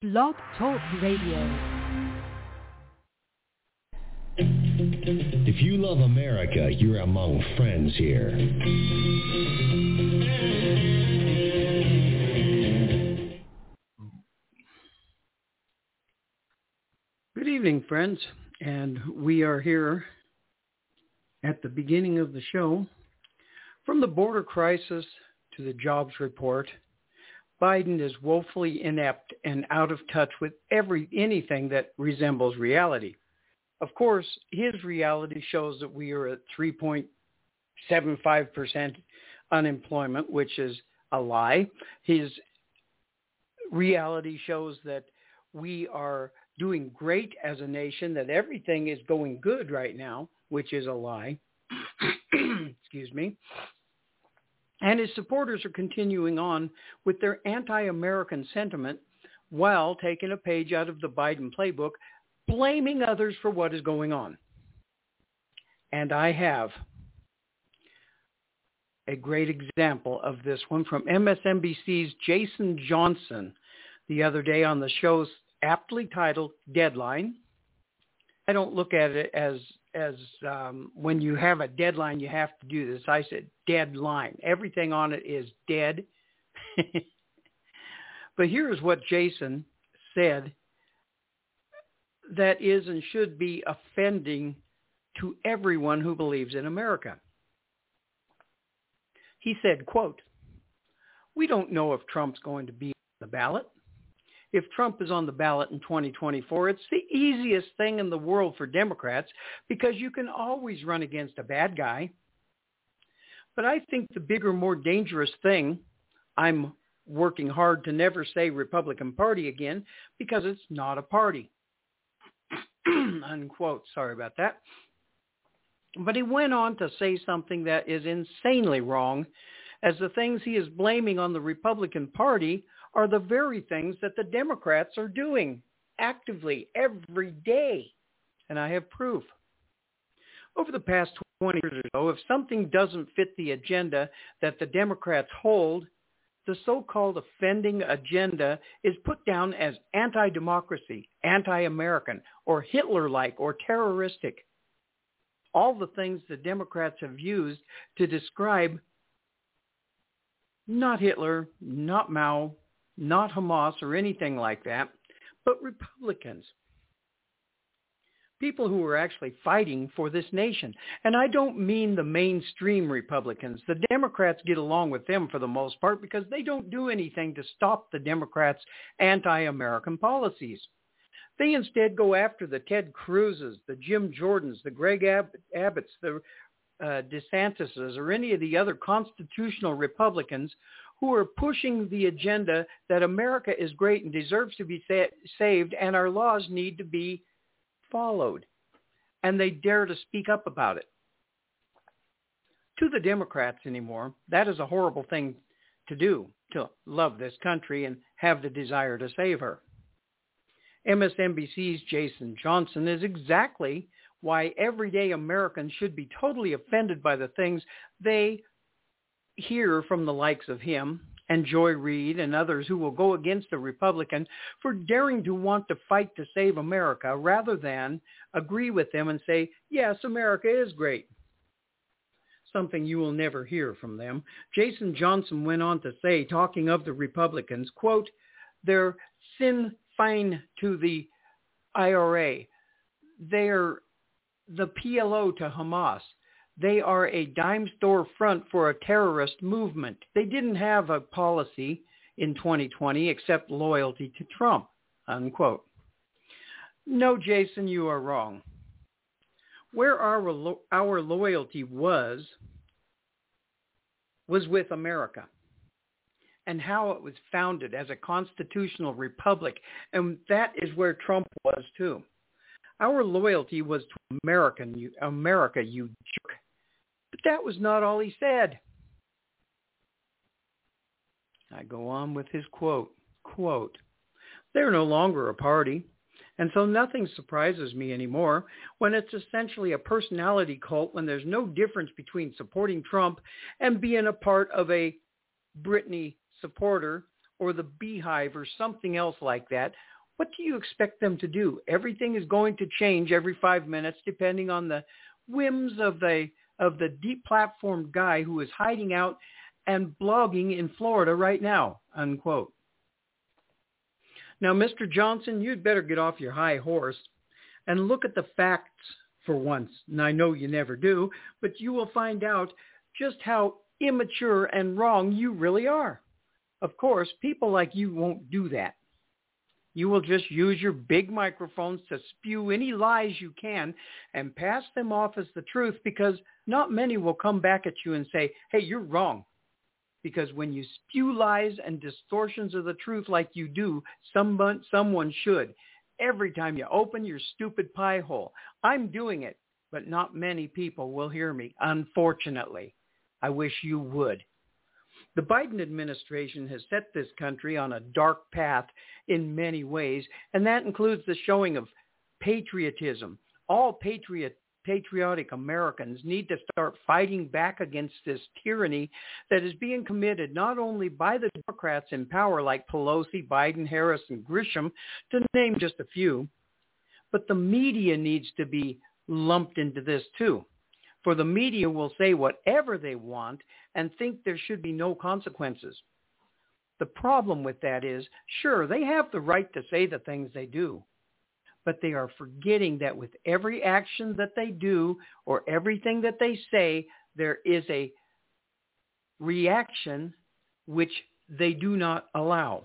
Blog Talk Radio. If you love America, you're among friends here. Good evening, friends, and we are here at the beginning of the show. From the border crisis to the jobs report, Biden is woefully inept and out of touch with anything that resembles reality. Of course, his reality shows that we are at 3.75% unemployment, which is a lie. His reality shows that we are doing great as a nation, that everything is going good right now, which is a lie. Excuse me. And his supporters are continuing on with their anti-American sentiment while taking a page out of the Biden playbook, blaming others for what is going on. And I have a great example of this one from MSNBC's Jason Johnson the other day on the show's aptly titled Deadline. I don't look at it as when you have a deadline, you have to do this. I said deadline. Everything on it is dead. But here's what Jason said that is and should be offending to everyone who believes in America. He said, quote, "We don't know if Trump's going to be on the ballot. If Trump is on the ballot in 2024, it's the easiest thing in the world for Democrats because you can always run against a bad guy. But I think the bigger, more dangerous thing, I'm working hard to never say Republican Party again because it's not a party." Unquote. Sorry about that. But he went on to say something that is insanely wrong, as the things he is blaming on the Republican Party are the very things that the Democrats are doing actively every day. And I have proof. Over the past 20 years or so, if something doesn't fit the agenda that the Democrats hold, the so-called offending agenda is put down as anti-democracy, anti-American, or Hitler-like, or terroristic. All the things the Democrats have used to describe not Hitler, not Mao, not Hamas or anything like that, but Republicans. People who are actually fighting for this nation. And I don't mean the mainstream Republicans. The Democrats get along with them for the most part because they don't do anything to stop the Democrats' anti-American policies. They instead go after the Ted Cruzes, the Jim Jordans, the Greg Abbotts, the DeSantises, or any of the other constitutional Republicans who are pushing the agenda that America is great and deserves to be saved and our laws need to be followed. And they dare to speak up about it. To the Democrats anymore, that is a horrible thing to do, to love this country and have the desire to save her. MSNBC's Jason Johnson is exactly why everyday Americans should be totally offended by the things they hear from the likes of him and Joy Reid and others who will go against a Republican for daring to want to fight to save America rather than agree with them and say, yes, America is great. Something you will never hear from them. Jason Johnson went on to say, talking of the Republicans, quote, "They're Sinn Féin to the IRA. They're the PLO to Hamas. They are a dime store front for a terrorist movement. They didn't have a policy in 2020 except loyalty to Trump," unquote. No, Jason, you are wrong. Where our loyalty was with America and how it was founded as a constitutional republic, and that is where Trump was too. Our loyalty was to America, you jerk. But that was not all he said. I go on with his quote, "They're no longer a party, and so nothing surprises me anymore when it's essentially a personality cult when there's no difference between supporting Trump and being a part of a Britney supporter or the Beehive or something else like that, What do you expect them to do? Everything is going to change every 5 minutes depending on the whims of the deplatformed guy who is hiding out and blogging in Florida right now, unquote. Now, Mr. Johnson, you'd better get off your high horse and look at the facts for once. And I know you never do, but you will find out just how immature and wrong you really are. Of course, people like you won't do that. You will just use your big microphones to spew any lies you can and pass them off as the truth, because not many will come back at you and say, hey, you're wrong. Because when you spew lies and distortions of the truth like you do, someone should. Every time you open your stupid pie hole. I'm doing it, but not many people will hear me, unfortunately. I wish you would. The Biden administration has set this country on a dark path in many ways, and that includes the showing of patriotism. All patriotic Americans need to start fighting back against this tyranny that is being committed not only by the Democrats in power like Pelosi, Biden, Harris, and Grisham, to name just a few, but the media needs to be lumped into this too. For the media will say whatever they want and think there should be no consequences. The problem with that is, sure, they have the right to say the things they do, but they are forgetting that with every action that they do or everything that they say, there is a reaction which they do not allow.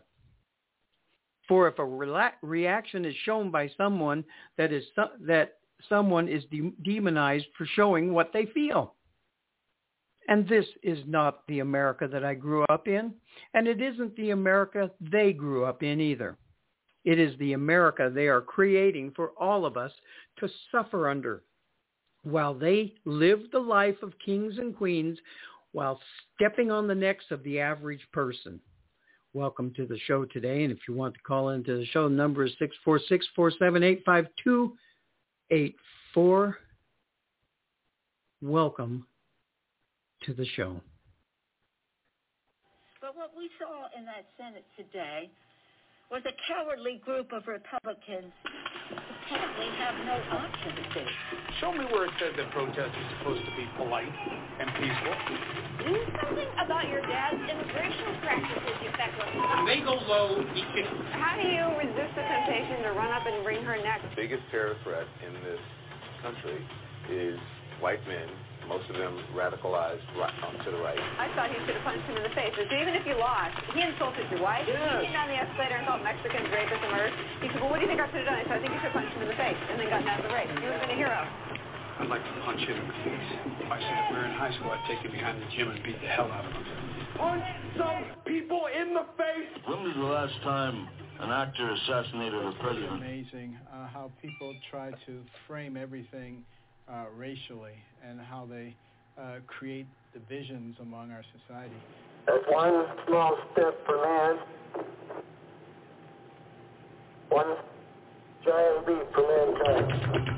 For if a reaction is shown by someone, that someone is demonized for showing what they feel. And this is not the America that I grew up in, and it isn't the America they grew up in either. It is the America they are creating for all of us to suffer under, while they live the life of kings and queens while stepping on the necks of the average person. Welcome to the show today, and if you want to call into the show, the number is 646-478-5284. Welcome to the show. But what we saw in that Senate today was a cowardly group of Republicans who apparently have no option to see. Show me where it said that protest is supposed to be polite and peaceful. Do something about your dad's immigration practices, you feckless. When they go low, he kicks. How do you resist the temptation to run up and wring her neck? The biggest terror threat in this country is white men, most of them radicalized to the right. I thought he should have punched him in the face. So even if you lost, he insulted your wife. Yes. He came down the escalator and called Mexicans rapists and murderers. He said, well, what do you think I should have done? I said, I think you should have punched him in the face and then gotten out of the race. You would have been a hero. I'd like to punch him in the face. If I said if we were in high school, I'd take him behind the gym and beat the hell out of him. Punch some people in the face! When was the last time an actor assassinated a president? It's amazing how people try to frame everything racially and how they create divisions among our society. That's one small step for man, one giant leap for mankind.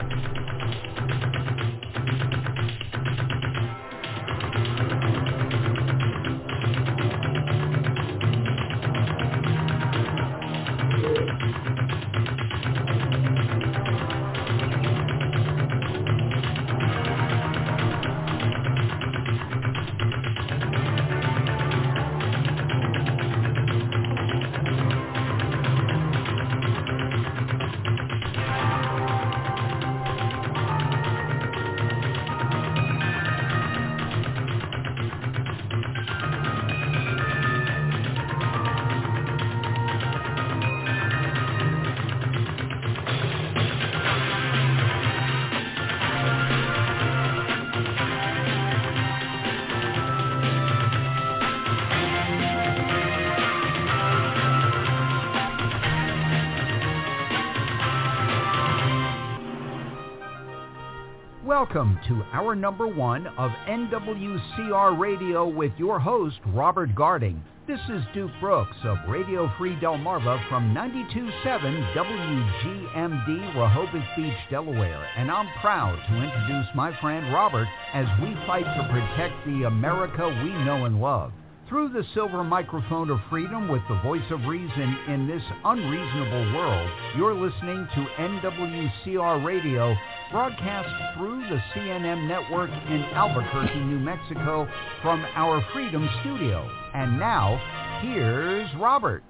Welcome to hour number one of NWCR Radio with your host, Robert Garding. This is Duke Brooks of Radio Free Delmarva from 92.7 WGMD, Rehoboth Beach, Delaware, and I'm proud to introduce my friend Robert as we fight to protect the America we know and love. Through the silver microphone of freedom with the voice of reason in this unreasonable world, you're listening to NWCR Radio, broadcast through the CNN network in Albuquerque, New Mexico, from our Freedom Studio. And now, here's Robert.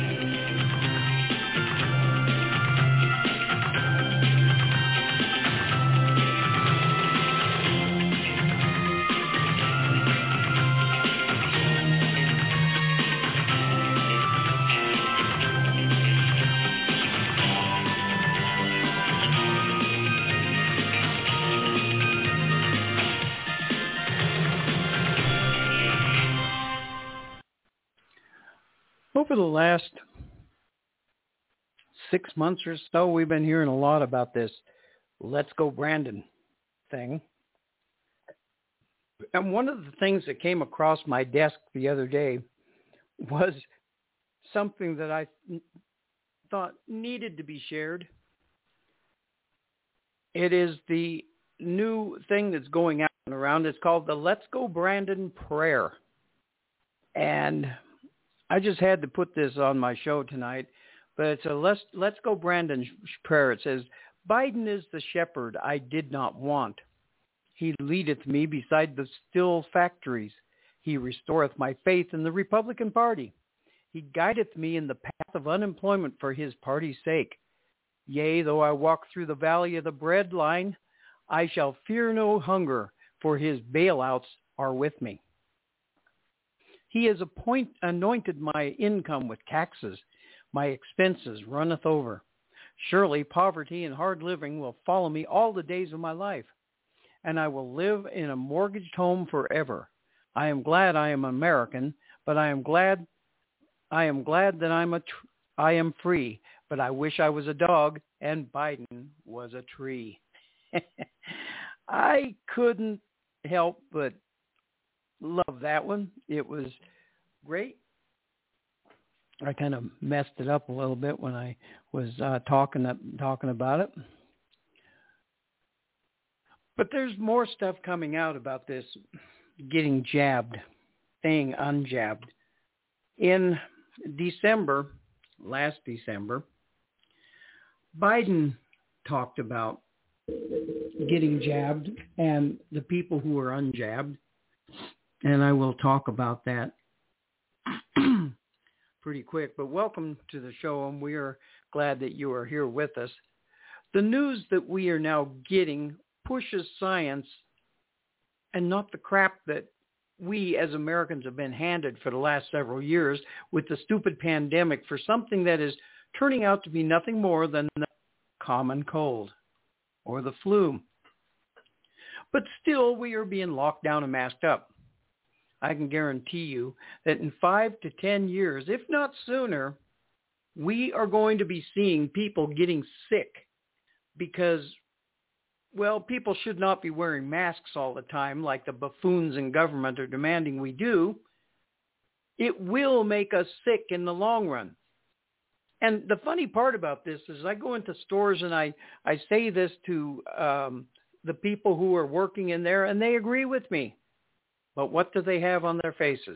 Over the last 6 months or so, we've been hearing a lot about this Let's Go Brandon thing. And one of the things that came across my desk the other day was something that I thought needed to be shared. It is the new thing that's going out and around. It's called the Let's Go Brandon Prayer. And I just had to put this on my show tonight, but it's a Let's Go Brandon prayer. It says, Biden is the shepherd I did not want. He leadeth me beside the still factories. He restoreth my faith in the Republican Party. He guideth me in the path of unemployment for his party's sake. Yea, though I walk through the valley of the bread line, I shall fear no hunger, for his bailouts are with me. He has anointed my income with taxes. My expenses runneth over. Surely poverty and hard living will follow me all the days of my life, and I will live in a mortgaged home forever. I am glad I am American, but I am glad that I am free, but I wish I was a dog and Biden was a tree. I couldn't help but love that one. It was great. I kind of messed it up a little bit when I was talking about it. But there's more stuff coming out about this getting jabbed, staying unjabbed. In December, last December, Biden talked about getting jabbed and the people who are unjabbed. And I will talk about that pretty quick. But welcome to the show, and we are glad that you are here with us. The news that we are now getting pushes science and not the crap that we as Americans have been handed for the last several years with the stupid pandemic for something that is turning out to be nothing more than the common cold or the flu. But still, we are being locked down and masked up. I can guarantee you that in 5 to 10 years, if not sooner, we are going to be seeing people getting sick because, well, people should not be wearing masks all the time like the buffoons in government are demanding we do. It will make us sick in the long run. And the funny part about this is I go into stores and I say this to the people who are working in there, and they agree with me. But what do they have on their faces?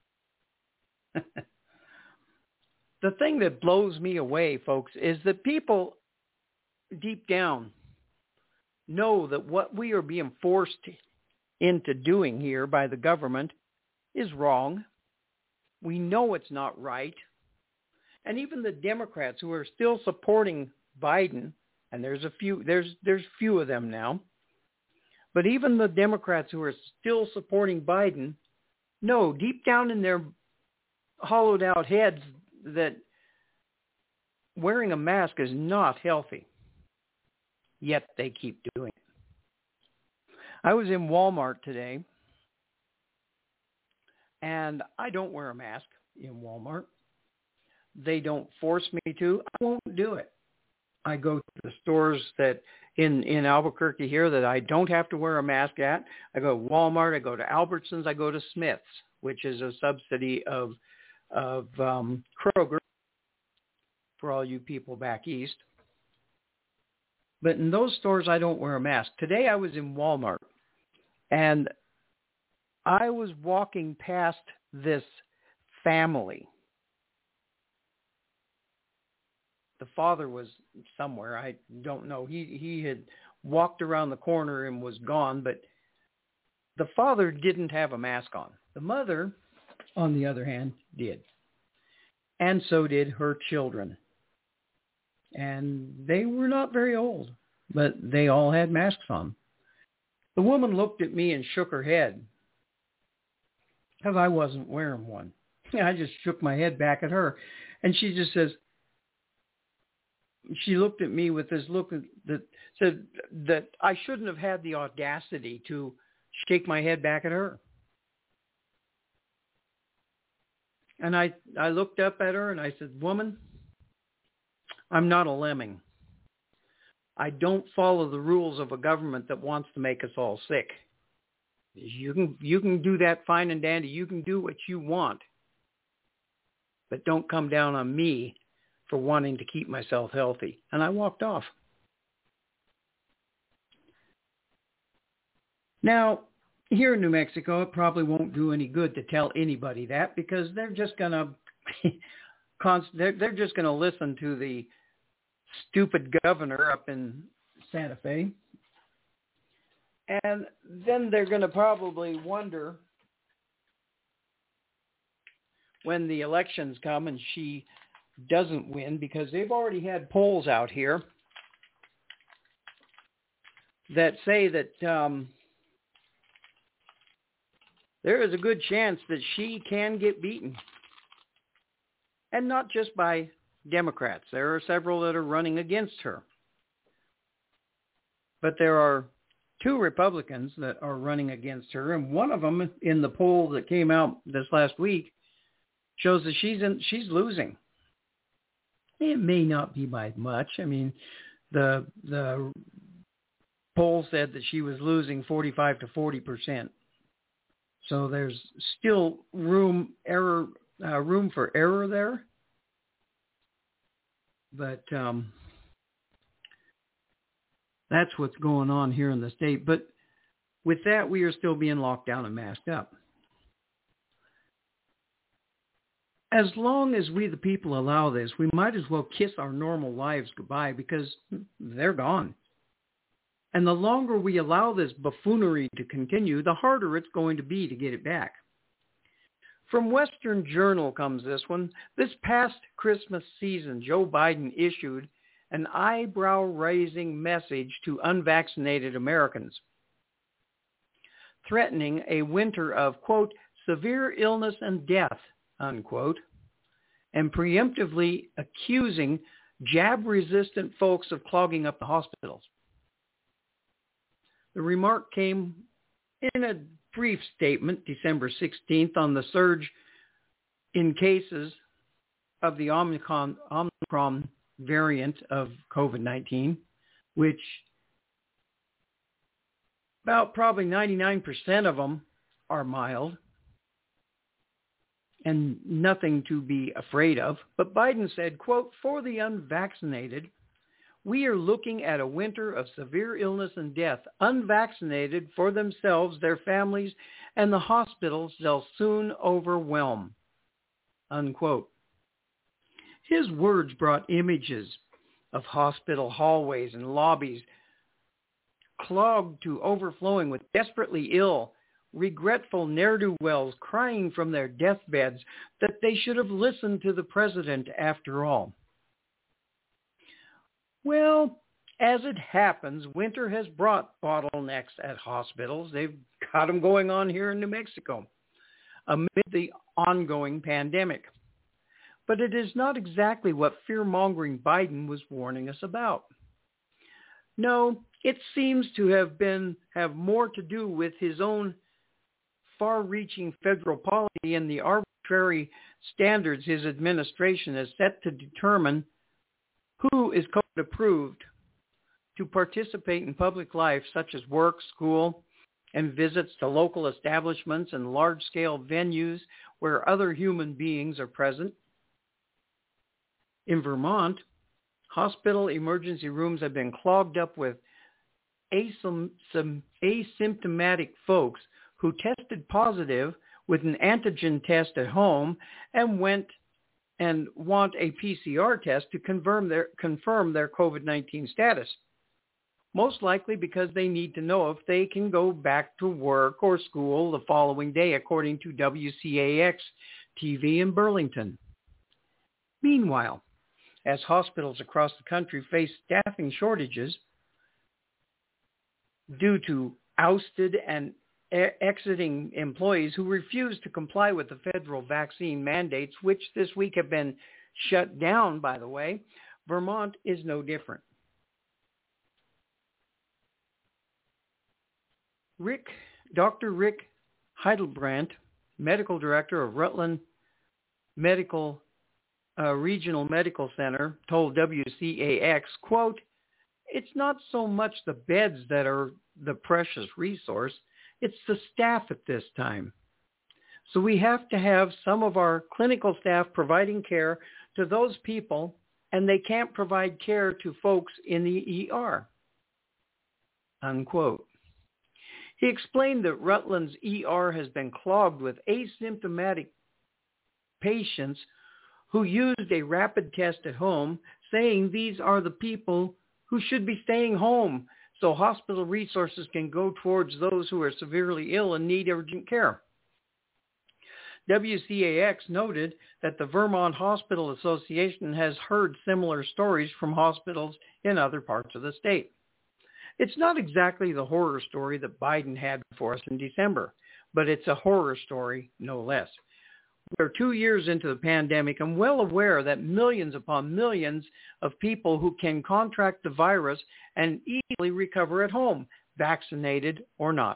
The thing that blows me away, folks, is that people deep down know that what we are being forced into doing here by the government is wrong. We know it's not right. And even the Democrats who are still supporting Biden, and there's few of them now, but even the Democrats who are still supporting Biden know deep down in their hollowed out heads that wearing a mask is not healthy. Yet they keep doing it. I was in Walmart today, and I don't wear a mask in Walmart. They don't force me to. I won't do it. I go to the stores that in Albuquerque here that I don't have to wear a mask at. I go to Walmart. I go to Albertsons. I go to Smith's, which is a subsidy of Kroger for all you people back east. But in those stores, I don't wear a mask. Today I was in Walmart, and I was walking past this family. The father was somewhere. I don't know. He had walked around the corner and was gone, but the father didn't have a mask on. The mother, on the other hand, did. And so did her children. And they were not very old, but they all had masks on. The woman looked at me and shook her head because I wasn't wearing one. I just shook my head back at her. And she just says, she looked at me with this look that said that I shouldn't have had the audacity to shake my head back at her. And I looked up at her and I said, woman, I'm not a lemming. I don't follow the rules of a government that wants to make us all sick. You can do that fine and dandy. You can do what you want. But don't come down on me for wanting to keep myself healthy. And I walked off. Now, here in New Mexico, it probably won't do any good to tell anybody that because they're just going to they're just going to listen to the stupid governor up in Santa Fe. And then they're going to probably wonder when the elections come and she doesn't win, because they've already had polls out here that say that there is a good chance that she can get beaten. And not just by Democrats. There are several that are running against her. But there are 2 Republicans that are running against her, and one of them in the poll that came out this last week shows that she's losing. It may not be by much. I mean, the poll said that she was losing 45 to 40%. So there's still room for error there. But that's what's going on here in the state. But with that, we are still being locked down and masked up. As long as we, the people, allow this, we might as well kiss our normal lives goodbye because they're gone. And the longer we allow this buffoonery to continue, the harder it's going to be to get it back. From Western Journal comes this one. This past Christmas season, Joe Biden issued an eyebrow-raising message to unvaccinated Americans, threatening a winter of, quote, severe illness and death, unquote, and preemptively accusing jab-resistant folks of clogging up the hospitals. The remark came in a brief statement, December 16th, on the surge in cases of the Omicron variant of COVID-19, which about probably 99% of them are mild and nothing to be afraid of. But Biden said, quote, for the unvaccinated, we are looking at a winter of severe illness and death, unvaccinated for themselves, their families, and the hospitals they'll soon overwhelm, unquote. His words brought images of hospital hallways and lobbies clogged to overflowing with desperately ill, regretful ne'er-do-wells crying from their deathbeds that they should have listened to the president after all. Well, as it happens, winter has brought bottlenecks at hospitals. They've got them going on here in New Mexico amid the ongoing pandemic. But it is not exactly what fear-mongering Biden was warning us about. No, it seems to have more to do with his own far-reaching federal policy and the arbitrary standards his administration has set to determine who is COVID-approved to participate in public life, such as work, school, and visits to local establishments and large-scale venues where other human beings are present. In Vermont, hospital emergency rooms have been clogged up with asymptomatic folks who tested positive with an antigen test at home and went and want a PCR test to confirm their COVID-19 status. Most likely because they need to know if they can go back to work or school the following day, according to WCAX TV in Burlington. Meanwhile, as hospitals across the country face staffing shortages due to ousted and exiting employees who refuse to comply with the federal vaccine mandates, which this week have been shut down, by the way, Vermont is no different. Dr. Rick Heidelbrandt, medical director of Rutland Regional Medical Center, told WCAX, quote, "It's not so much the beds that are the precious resource, it's the staff at this time. So we have to have some of our clinical staff providing care to those people, and they can't provide care to folks in the ER," unquote. He explained that Rutland's ER has been clogged with asymptomatic patients who used a rapid test at home, saying these are the people who should be staying home so hospital resources can go towards those who are severely ill and need urgent care. WCAX noted that the Vermont Hospital Association has heard similar stories from hospitals in other parts of the state. It's not exactly the horror story that Biden had for us in December, but it's a horror story no less. We're 2 years into the pandemic and well aware that millions upon millions of people who can contract the virus and easily recover at home, vaccinated or not.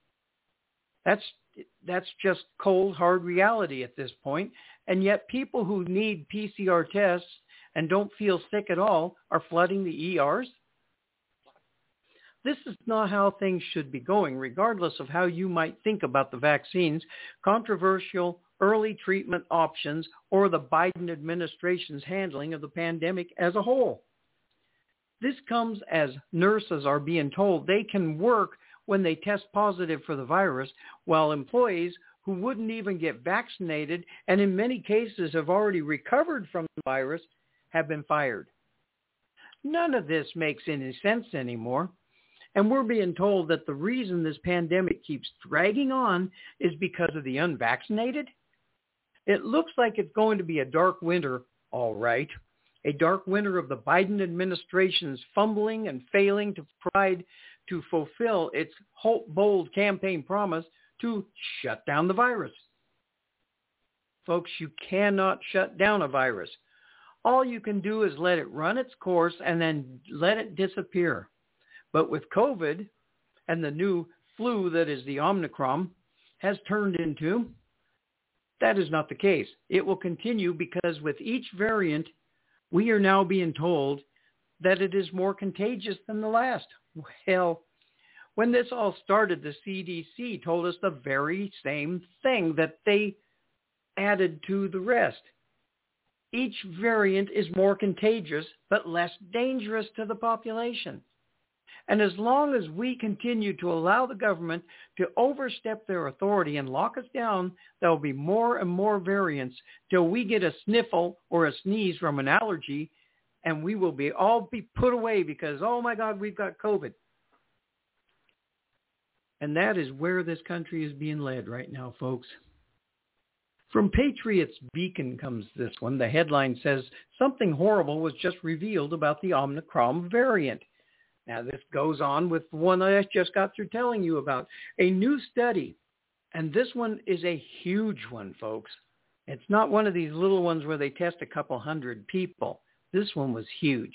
That's just cold, hard reality at this point, and yet people who need PCR tests and don't feel sick at all are flooding the ERs. This is not how things should be going, regardless of how you might think about the vaccines, controversial early treatment options, or the Biden administration's handling of the pandemic as a whole. This comes as nurses are being told they can work when they test positive for the virus, while employees who wouldn't even get vaccinated and in many cases have already recovered from the virus have been fired. None of this makes any sense anymore. And we're being told that the reason this pandemic keeps dragging on is because of the unvaccinated. It looks like it's going to be a dark winter, all right. A dark winter of the Biden administration's fumbling and failing to fulfill its bold campaign promise to shut down the virus. Folks, you cannot shut down a virus. All you can do is let it run its course and then let it disappear. But with COVID and the new flu that is the Omicron has turned into, that is not the case. It will continue because with each variant, we are now being told that it is more contagious than the last. Well, when this all started, the CDC told us the very same thing that they added to the rest. Each variant is more contagious, but less dangerous to the population. And as long as we continue to allow the government to overstep their authority and lock us down, there will be more and more variants till we get a sniffle or a sneeze from an allergy, and we will all be put away because, oh my God, we've got COVID. And that is where this country is being led right now, folks. From Patriots Beacon comes this one. The headline says, "Something horrible was just revealed about the Omicron variant." Now, this goes on with the one I just got through telling you about. A new study, and this one is a huge one, folks. It's not one of these little ones where they test a couple hundred people. This one was huge.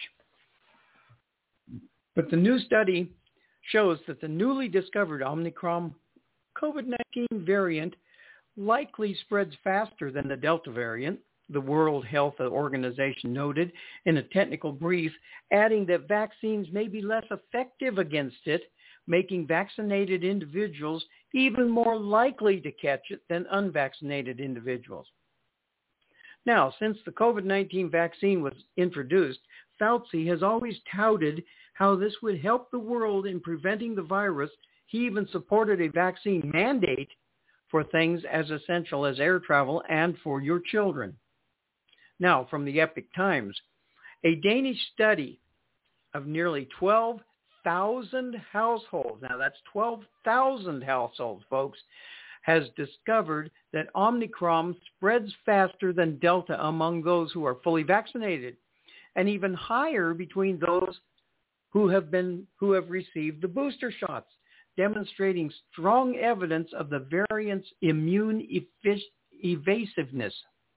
But the new study shows that the newly discovered Omicron COVID-19 variant likely spreads faster than the Delta variant, the World Health Organization noted in a technical brief, adding that vaccines may be less effective against it, making vaccinated individuals even more likely to catch it than unvaccinated individuals. Now, since the COVID-19 vaccine was introduced, Fauci has always touted how this would help the world in preventing the virus He even supported a vaccine mandate for things as essential as air travel and for your children. Now, from the Epoch Times, a Danish study of nearly 12,000 households, now that's 12,000 households, folks, has discovered that Omicron spreads faster than Delta among those who are fully vaccinated, and even higher between those who have received the booster shots, demonstrating strong evidence of the variant's immune evasiveness.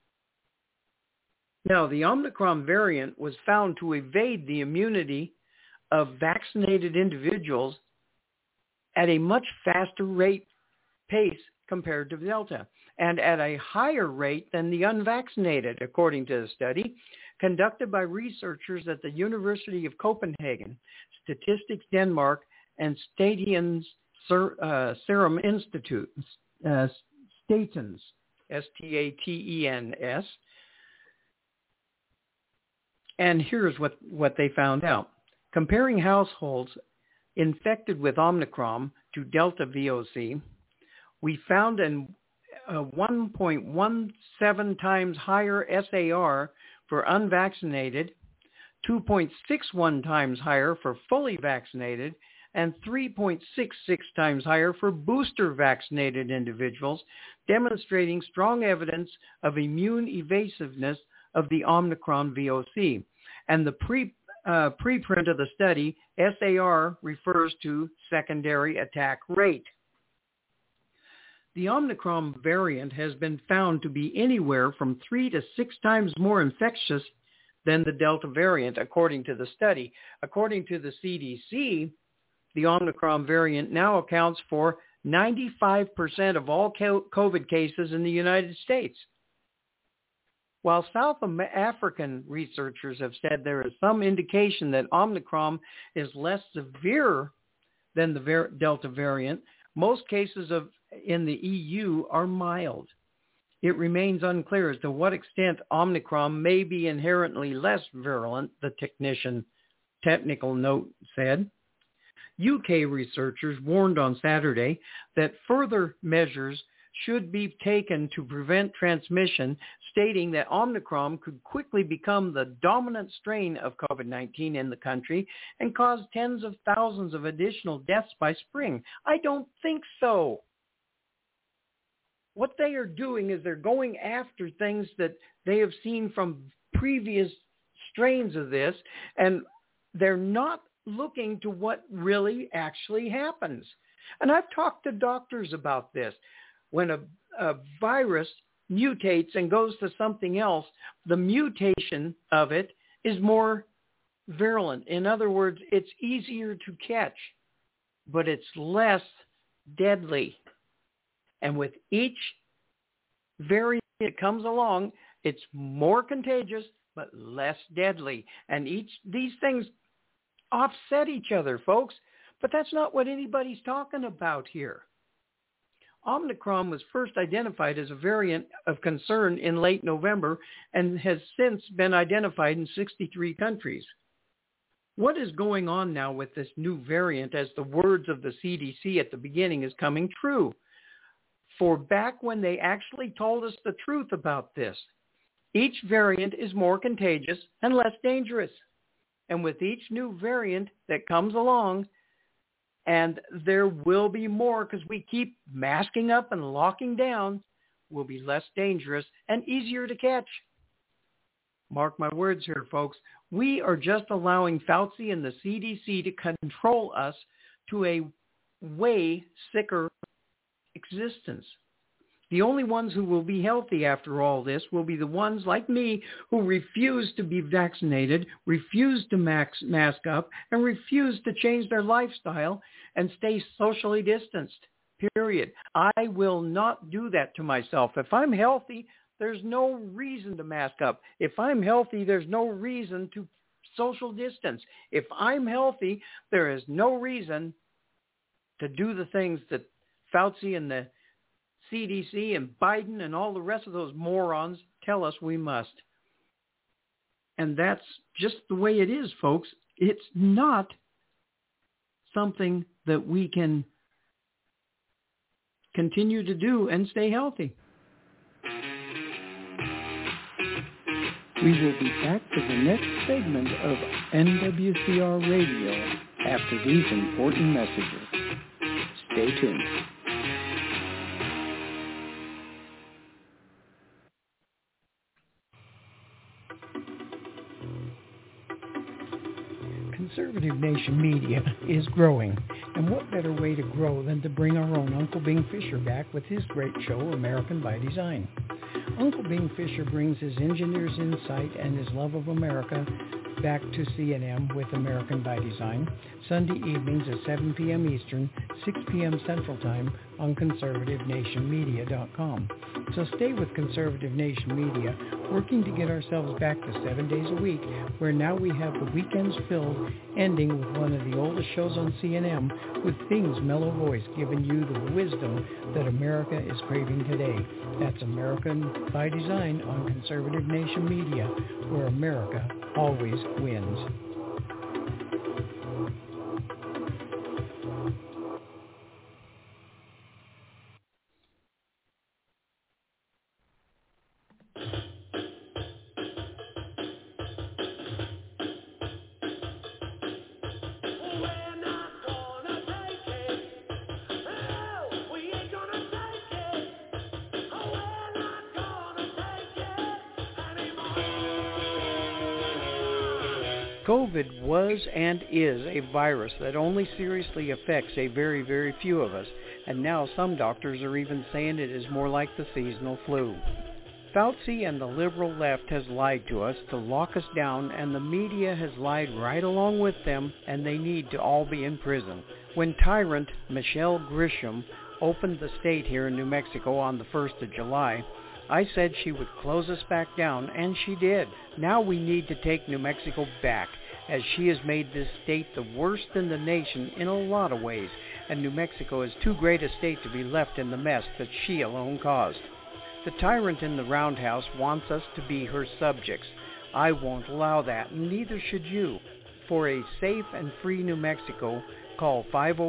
Now, the Omicron variant was found to evade the immunity of vaccinated individuals at a much faster pace compared to Delta, and at a higher rate than the unvaccinated, according to the study conducted by researchers at the University of Copenhagen, Statistics Denmark, and Statens Serum Institute, Statens, S-T-A-T-E-N-S. And here's what they found out. Comparing households infected with Omicron to Delta VOC, we found a 1.17 times higher SAR for unvaccinated, 2.61 times higher for fully vaccinated, and 3.66 times higher for booster vaccinated individuals, demonstrating strong evidence of immune evasiveness of the Omicron VOC. And the preprint of the study, SAR refers to secondary attack rate. The Omicron variant has been found to be anywhere from 3 to 6 times more infectious than the Delta variant, according to the study. According to the CDC, the Omicron variant now accounts for 95% of all COVID cases in the United States. While South African researchers have said there is some indication that Omicron is less severe than the Delta variant, most cases in the EU are mild. It remains unclear as to what extent Omicron may be inherently less virulent, the technical note said. UK researchers warned on Saturday that further measures should be taken to prevent transmission, stating that Omicron could quickly become the dominant strain of COVID-19 in the country and cause tens of thousands of additional deaths by spring. I don't think so. What they are doing is they're going after things that they have seen from previous strains of this, and they're not looking to what really actually happens. And I've talked to doctors about this. When a virus mutates and goes to something else, the mutation of it is more virulent. In other words, it's easier to catch, but it's less deadly. And with each variant that comes along, it's more contagious, but less deadly. And these things offset each other, folks. But that's not what anybody's talking about here. Omicron was first identified as a variant of concern in late November and has since been identified in 63 countries. What is going on now with this new variant as the words of the CDC at the beginning is coming true? For back when they actually told us the truth about this, each variant is more contagious and less dangerous. And with each new variant that comes along, and there will be more because we keep masking up and locking down, will be less dangerous and easier to catch. Mark my words here, folks. We are just allowing Fauci and the CDC to control us to a way sicker existence. The only ones who will be healthy after all this will be the ones like me who refuse to be vaccinated, refuse to mask up, and refuse to change their lifestyle and stay socially distanced, period. I will not do that to myself. If I'm healthy, there's no reason to mask up. If I'm healthy, there's no reason to social distance. If I'm healthy, there is no reason to do the things that Fauci and the CDC and Biden and all the rest of those morons tell us we must. And that's just the way it is, folks. It's not something that we can continue to do and stay healthy. We will be back to the next segment of NWCR Radio after these important messages. Stay tuned. Conservative Nation Media is growing, and what better way to grow than to bring our own Uncle Bing Fisher back with his great show, American by Design. Uncle Bing Fisher brings his engineer's insight and his love of America back to CNM with American by Design, Sunday evenings at 7 p.m. Eastern, 6 p.m. Central Time on ConservativeNationMedia.com. So stay with Conservative Nation Media, working to get ourselves back to 7 days a week, where now we have the weekends filled, ending with one of the oldest shows on CNM, with Bing's mellow voice giving you the wisdom that America is craving today. That's American by Design on Conservative Nation Media, where America always wins. COVID was and is a virus that only seriously affects a very, very few of us, and now some doctors are even saying it is more like the seasonal flu. Fauci and the liberal left has lied to us to lock us down, and the media has lied right along with them, and they need to all be in prison. When tyrant Michelle Grisham opened the state here in New Mexico on the 1st of July, I said she would close us back down, and she did. Now we need to take New Mexico back, as she has made this state the worst in the nation in a lot of ways, and New Mexico is too great a state to be left in the mess that she alone caused. The tyrant in the roundhouse wants us to be her subjects. I won't allow that, and neither should you. For a safe and free New Mexico, call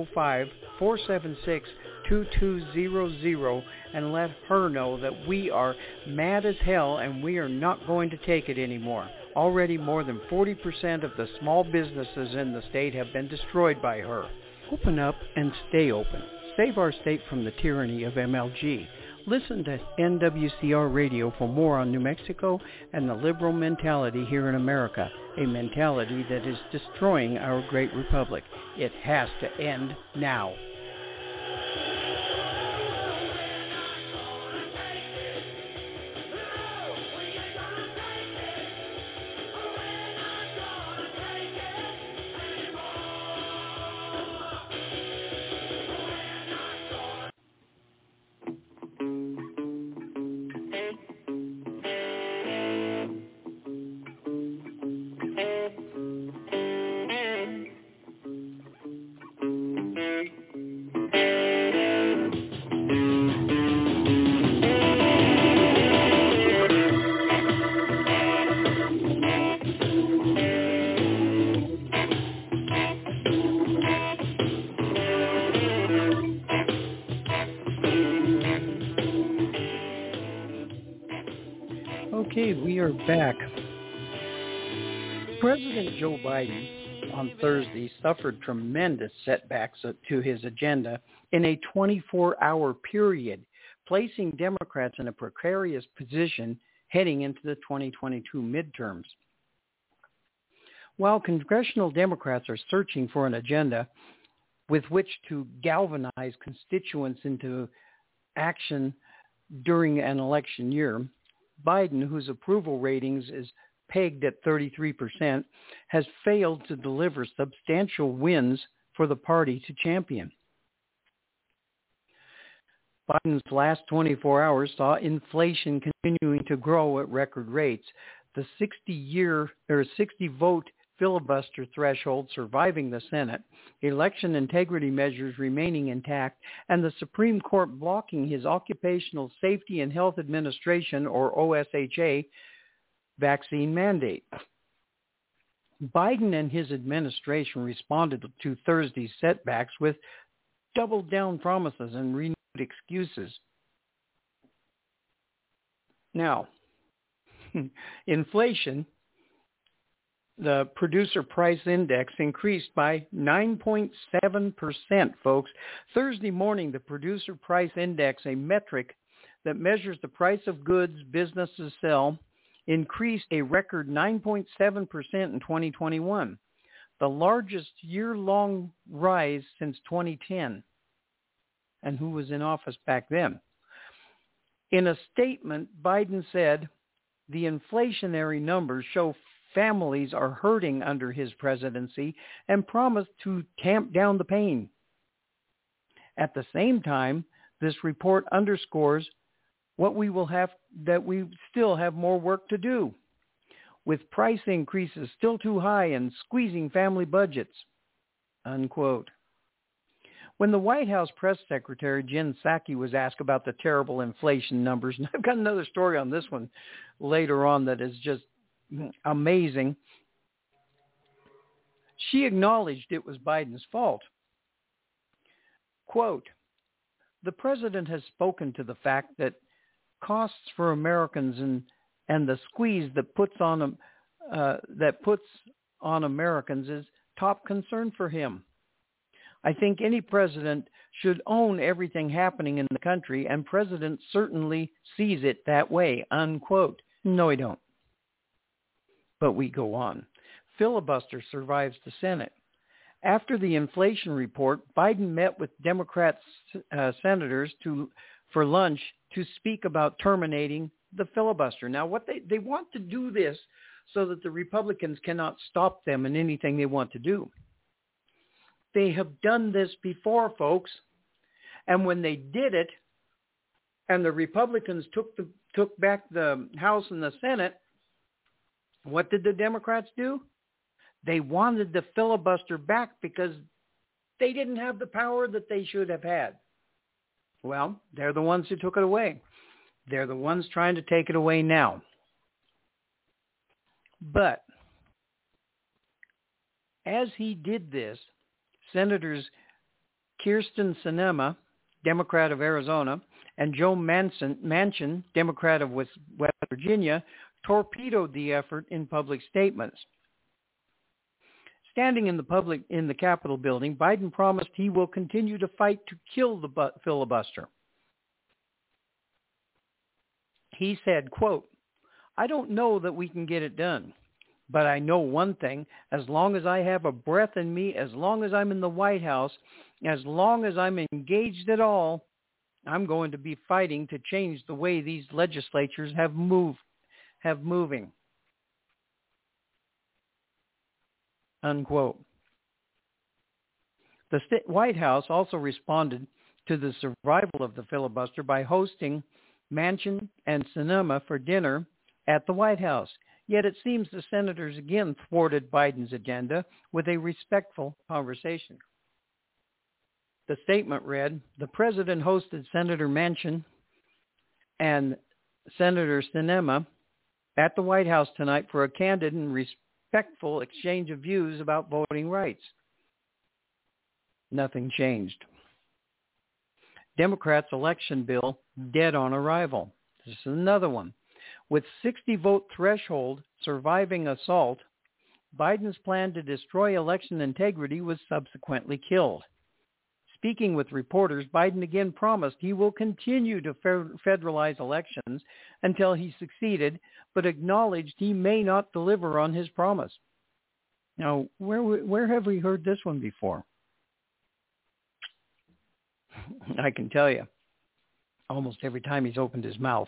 505-476-2200 and let her know that we are mad as hell and we are not going to take it anymore. Already more than 40% of the small businesses in the state have been destroyed by her. Open up and stay open. Save our state from the tyranny of MLG. Listen to NWCR Radio for more on New Mexico and the liberal mentality here in America, a mentality that is destroying our great republic. It has to end now. Okay, we are back. President Joe Biden on Thursday suffered tremendous setbacks to his agenda in a 24-hour period, placing Democrats in a precarious position heading into the 2022 midterms. While congressional Democrats are searching for an agenda with which to galvanize constituents into action during an election year, Biden, whose approval ratings is pegged at 33%, has failed to deliver substantial wins for the party to champion. Biden's last 24 hours saw inflation continuing to grow at record rates, the 60-vote filibuster threshold surviving the Senate, election integrity measures remaining intact, and the Supreme Court blocking his Occupational Safety and Health Administration, or OSHA, vaccine mandate. Biden and his administration responded to Thursday's setbacks with doubled-down promises and renewed excuses. Now, inflation, the producer price index increased by 9.7%, folks. Thursday morning, the producer price index, a metric that measures the price of goods businesses sell, increased a record 9.7% in 2021, the largest year-long rise since 2010. And who was in office back then? In a statement, Biden said, the inflationary numbers show families are hurting under his presidency and promised to tamp down the pain. At the same time, this report underscores that we still have more work to do, with price increases still too high and squeezing family budgets, unquote. When the White House press secretary, Jen Psaki, was asked about the terrible inflation numbers, and I've got another story on this one later on that is just amazing, she acknowledged it was Biden's fault. Quote, the president has spoken to the fact that costs for Americans and the squeeze that puts on Americans is top concern for him. I think any president should own everything happening in the country, and president certainly sees it that way, unquote. No, we don't. But we go on. Filibuster survives the Senate. After the inflation report, Biden met with Democrat senators for lunch to speak about terminating the filibuster. Now, what they want to do this so that the Republicans cannot stop them in anything they want to do. They have done this before, folks. And when they did it, and the Republicans took back the House and the Senate, what did the Democrats do? They wanted the filibuster back because they didn't have the power that they should have had. Well, they're the ones who took it away. They're the ones trying to take it away now. But as he did this, Senators Kyrsten Sinema, Democrat of Arizona, and Joe Manchin, Democrat of West Virginia, torpedoed the effort in public statements. Standing in the Capitol building, Biden promised he will continue to fight to kill the filibuster. He said, quote, I don't know that we can get it done, but I know one thing, as long as I have a breath in me, as long as I'm in the White House, as long as I'm engaged at all, I'm going to be fighting to change the way these legislatures have moving. Unquote. The White House also responded to the survival of the filibuster by hosting Manchin and Sinema for dinner at the White House. Yet it seems the senators again thwarted Biden's agenda with a respectful conversation. The statement read, the president hosted Senator Manchin and Senator Sinema at the White House tonight for a candid and respectful exchange of views about voting rights. Nothing changed. Democrats' election bill dead on arrival. This is another one. With 60-vote threshold surviving assault, Biden's plan to destroy election integrity was subsequently killed. Speaking with reporters, Biden again promised he will continue to federalize elections until he succeeded, but acknowledged he may not deliver on his promise. Now, where have we heard this one before? I can tell you, almost every time he's opened his mouth.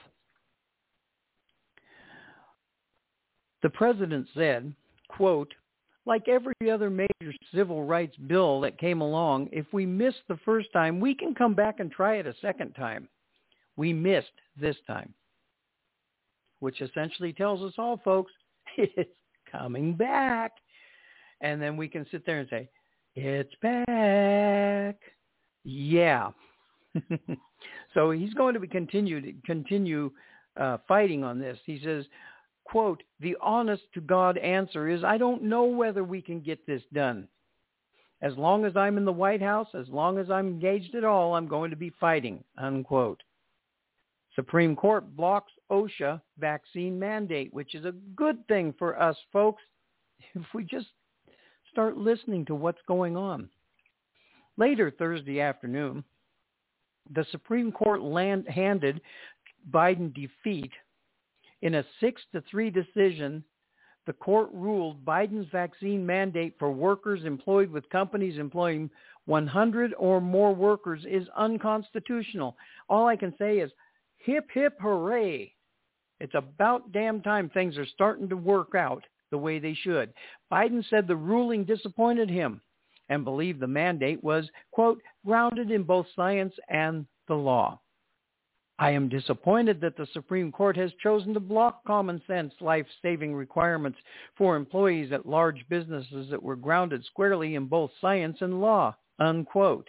The president said, quote, like every other major civil rights bill that came along, if we missed the first time, we can come back and try it a second time. We missed this time. Which essentially tells us all, folks, it's coming back. And then we can sit there and say, it's back. Yeah. So he's going to continue fighting on this. He says, quote, the honest to God answer is, I don't know whether we can get this done. As long as I'm in the White House, as long as I'm engaged at all, I'm going to be fighting, unquote. Supreme Court blocks OSHA vaccine mandate, which is a good thing for us, folks, if we just start listening to what's going on. Later Thursday afternoon, the Supreme Court handed Biden defeat in a 6-3 decision. The court ruled Biden's vaccine mandate for workers employed with companies employing 100 or more workers is unconstitutional. All I can say is, hip, hip, hooray. It's about damn time things are starting to work out the way they should. Biden said the ruling disappointed him and believed the mandate was, quote, grounded in both science and the law. I am disappointed that the Supreme Court has chosen to block common sense life-saving requirements for employees at large businesses that were grounded squarely in both science and law, unquote.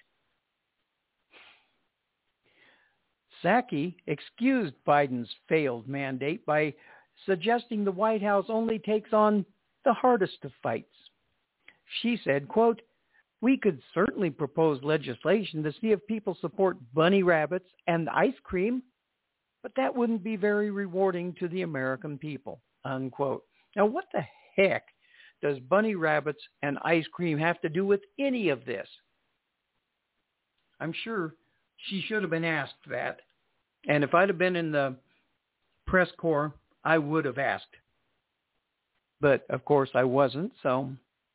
Psaki excused Biden's failed mandate by suggesting the White House only takes on the hardest of fights. She said, quote, we could certainly propose legislation to see if people support bunny rabbits and ice cream, but that wouldn't be very rewarding to the American people, unquote. Now, what the heck does bunny rabbits and ice cream have to do with any of this? I'm sure she should have been asked that. And if I'd have been in the press corps, I would have asked. But, of course, I wasn't, so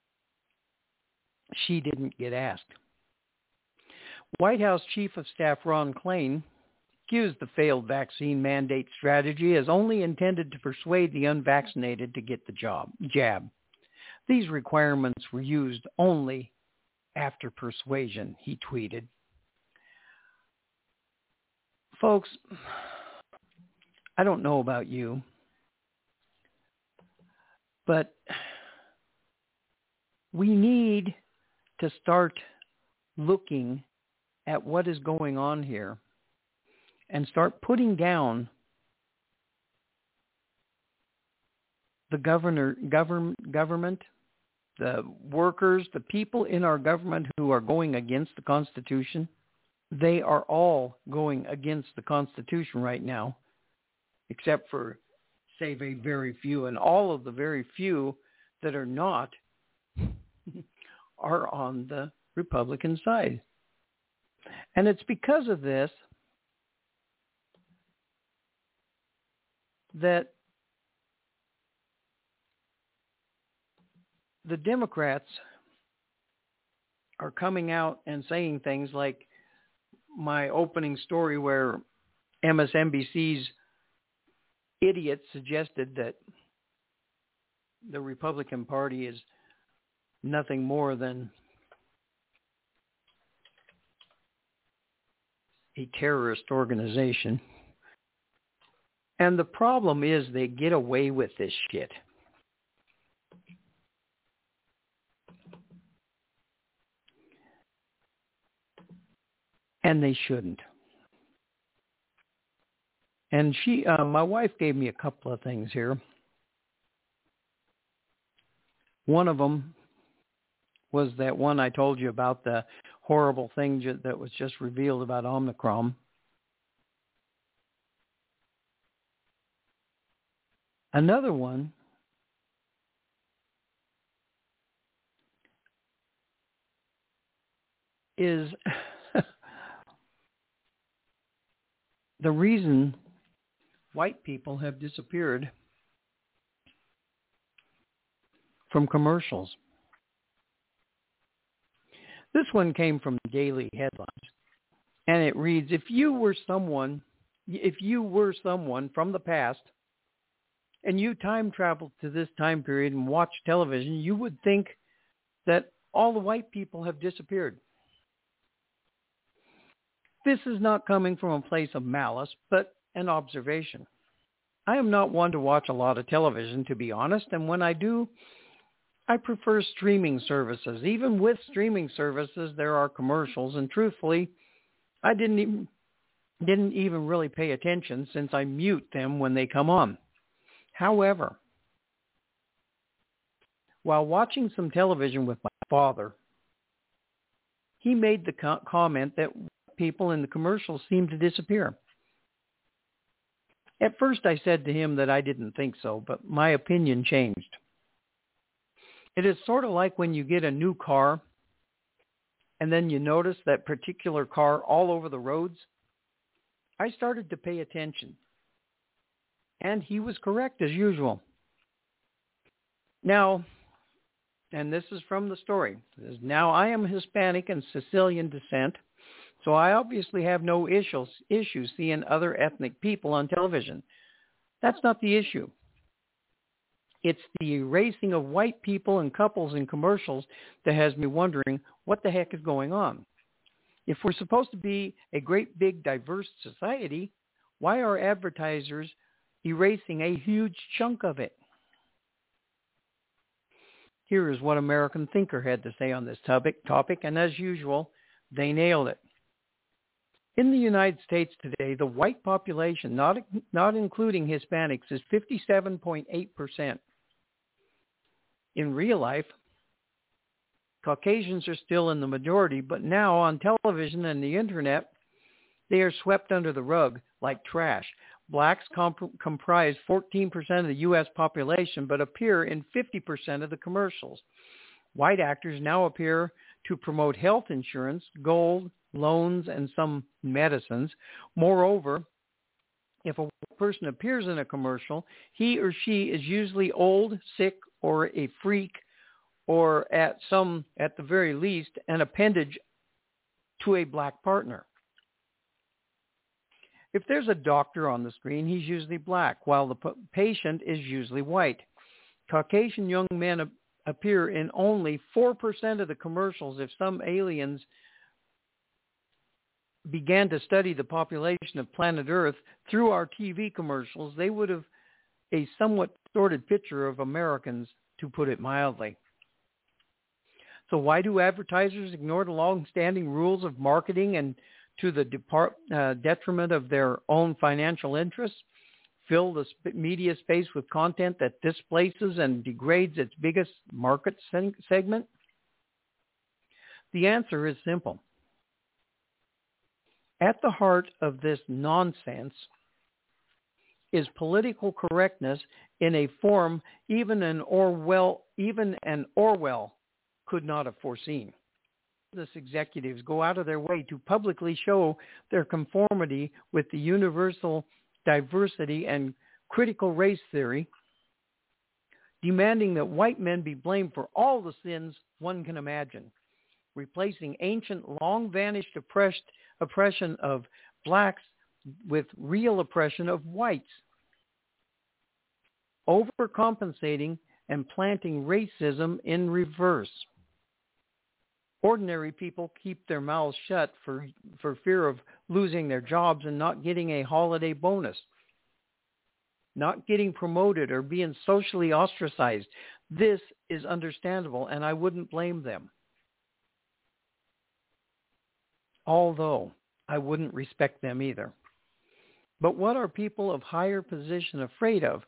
she didn't get asked. White House Chief of Staff Ron Klain accused the failed vaccine mandate strategy as only intended to persuade the unvaccinated to get the jab. These requirements were used only after persuasion, he tweeted. Folks, I don't know about you, but we need to start looking at what is going on here and start putting down the government, the workers, the people in our government who are going against the Constitution. They are all going against the Constitution right now, except for, save a very few, and all of the very few that are not are on the Republican side. And it's because of this that the Democrats are coming out and saying things like my opening story where MSNBC's idiot suggested that the Republican Party is nothing more than a terrorist organization. And the problem is they get away with this shit. And they shouldn't. And my wife gave me a couple of things here. One of them was that one I told you about, the horrible thing that was just revealed about Omicron. Another one is the reason white people have disappeared from commercials. This one came from Daily Headlines, and it reads, if you were someone from the past and you time traveled to this time period and watched television, you would think that all the white people have disappeared. This is not coming from a place of malice, but an observation. I am not one to watch a lot of television, to be honest, and when I do, I prefer streaming services. Even with streaming services, there are commercials, and truthfully, I didn't even really pay attention since I mute them when they come on. However, while watching some television with my father, he made the comment that people in the commercials seem to disappear. At first I said to him that I didn't think so, but my opinion changed. It is sort of like when you get a new car and then you notice that particular car all over the roads. I started to pay attention. And he was correct as usual. Now, and this is from the story, now I am Hispanic and Sicilian descent, so I obviously have no issues seeing other ethnic people on television. That's not the issue. It's the erasing of white people and couples in commercials that has me wondering what the heck is going on. If we're supposed to be a great big diverse society, why are advertisers erasing a huge chunk of it? Here is what American Thinker had to say on this topic, and as usual, they nailed it. In the United States today, the white population, not including Hispanics, is 57.8%. In real life, Caucasians are still in the majority, but now on television and the internet, they are swept under the rug like trash. Blacks comprise 14% of the U.S. population, but appear in 50% of the commercials. White actors now appear to promote health insurance, gold, loans, and some medicines. Moreover, if a white person appears in a commercial, he or she is usually old, sick, or a freak, or at the very least, an appendage to a black partner. If there's a doctor on the screen, he's usually black, while the patient is usually white. Caucasian young men appear in only 4% of the commercials. If some aliens began to study the population of planet Earth through our TV commercials, they would have a somewhat distorted picture of Americans, to put it mildly. So why do advertisers ignore the long-standing rules of marketing and to the detriment of their own financial interests, fill the media space with content that displaces and degrades its biggest market segment? The answer is simple. At the heart of this nonsense is political correctness in a form even an Orwell could not have foreseen. Business executives go out of their way to publicly show their conformity with the universal diversity and critical race theory, demanding that white men be blamed for all the sins one can imagine, replacing ancient, long-vanished oppression of blacks with real oppression of whites, overcompensating and planting racism in reverse. Ordinary people keep their mouths shut for fear of losing their jobs and not getting a holiday bonus, not getting promoted or being socially ostracized. This is understandable, and I wouldn't blame them. Although I wouldn't respect them either. But what are people of higher position afraid of?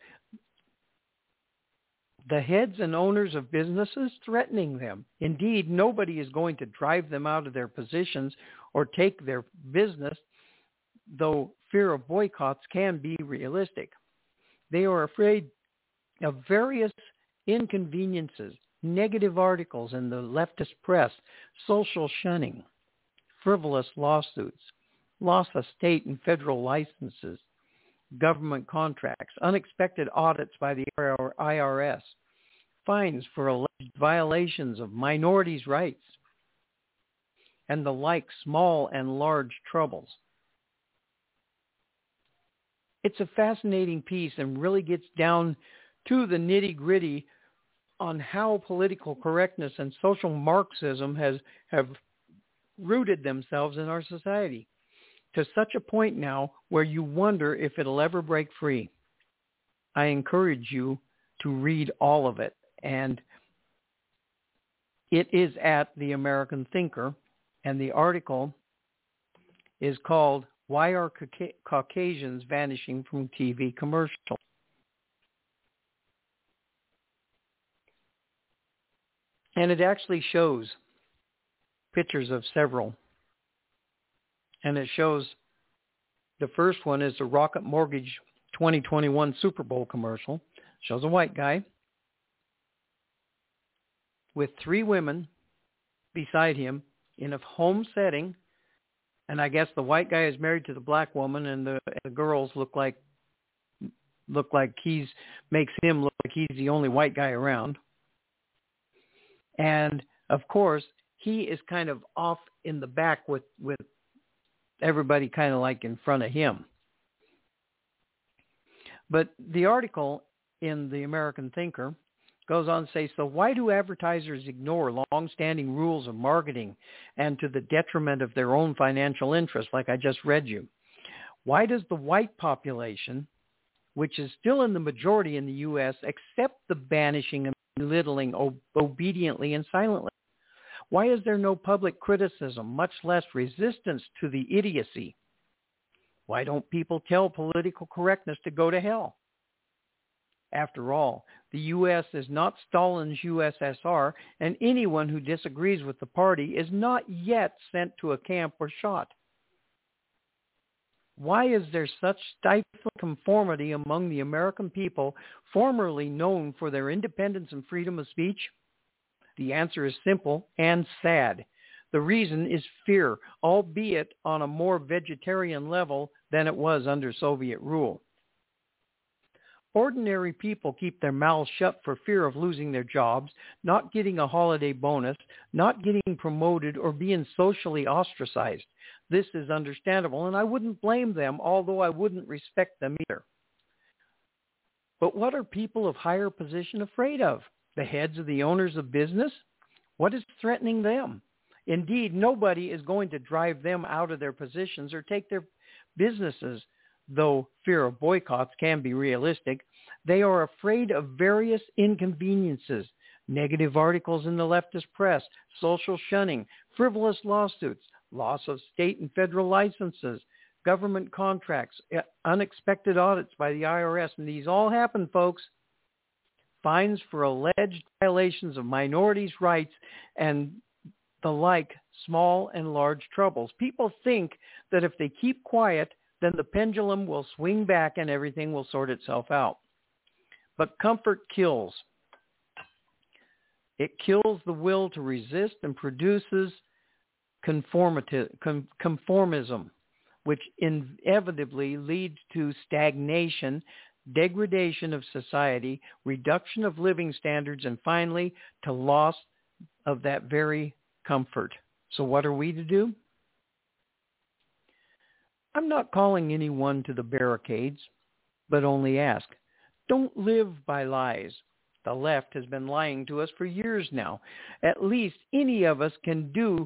The heads and owners of businesses threatening them. Indeed, nobody is going to drive them out of their positions or take their business, though fear of boycotts can be realistic. They are afraid of various inconveniences, negative articles in the leftist press, social shunning, frivolous lawsuits, loss of state and federal licenses, government contracts, unexpected audits by the IRS, fines for alleged violations of minorities' rights, and the like small and large troubles. It's a fascinating piece and really gets down to the nitty-gritty on how political correctness and social Marxism have rooted themselves in our society, to such a point now where you wonder if it'll ever break free. I encourage you to read all of it, and it is at the American Thinker, and the article is called "Why Are Caucasians Vanishing from TV Commercials?" And it actually shows pictures of several. And it shows the first one is the Rocket Mortgage 2021 Super Bowl commercial. Shows a white guy with 3 women beside him in a home setting. And I guess the white guy is married to the black woman, and the girls look like makes him look like he's the only white guy around. And of course, he is kind of off in the back with everybody kind of like in front of him. But the article in the American Thinker goes on to say, so why do advertisers ignore long-standing rules of marketing and to the detriment of their own financial interests, like I just read you? Why does the white population, which is still in the majority in the U.S., accept the banishing and belittling obediently and silently? Why is there no public criticism, much less resistance to the idiocy? Why don't people tell political correctness to go to hell? After all, the U.S. is not Stalin's USSR, and anyone who disagrees with the party is not yet sent to a camp or shot. Why is there such stifling conformity among the American people, formerly known for their independence and freedom of speech? The answer is simple and sad. The reason is fear, albeit on a more vegetarian level than it was under Soviet rule. Ordinary people keep their mouths shut for fear of losing their jobs, not getting a holiday bonus, not getting promoted, or being socially ostracized. This is understandable, and I wouldn't blame them, although I wouldn't respect them either. But what are people of higher position afraid of? The heads of the owners of business? What is threatening them? Indeed, nobody is going to drive them out of their positions or take their businesses, though fear of boycotts can be realistic. They are afraid of various inconveniences, negative articles in the leftist press, social shunning, frivolous lawsuits, loss of state and federal licenses, government contracts, unexpected audits by the IRS, and these all happen, folks. Fines for alleged violations of minorities' rights and the like, small and large troubles. People think that if they keep quiet, then the pendulum will swing back and everything will sort itself out. But comfort kills. It kills the will to resist and produces conformism, which inevitably leads to stagnation, degradation of society, reduction of living standards, and finally to loss of that very comfort. So what are we to do? I'm not calling anyone to the barricades, but only ask. Don't live by lies. The left has been lying to us for years now. The least any of us can do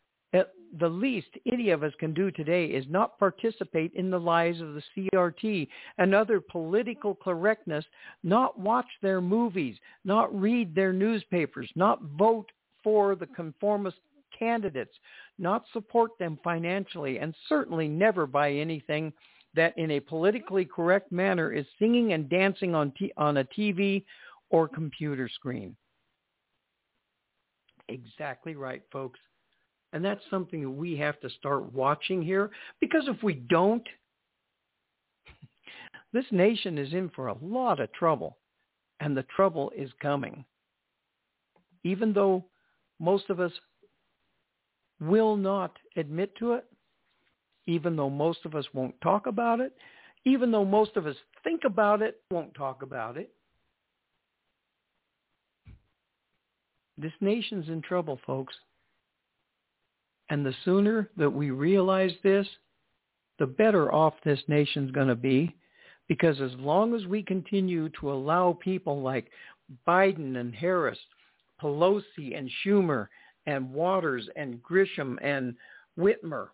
today is not participate in the lies of the CRT and other political correctness, not watch their movies, not read their newspapers, not vote for the conformist candidates, not support them financially, and certainly never buy anything that in a politically correct manner is singing and dancing on a TV or computer screen. Exactly right, folks. And that's something that we have to start watching here, because if we don't, this nation is in for a lot of trouble, and the trouble is coming. Even though most of us will not admit to it, even though most of us won't talk about it, even though most of us think about it, won't talk about it. This nation's in trouble, folks. And the sooner that we realize this, the better off this nation's going to be. Because as long as we continue to allow people like Biden and Harris, Pelosi and Schumer and Waters and Grisham and Whitmer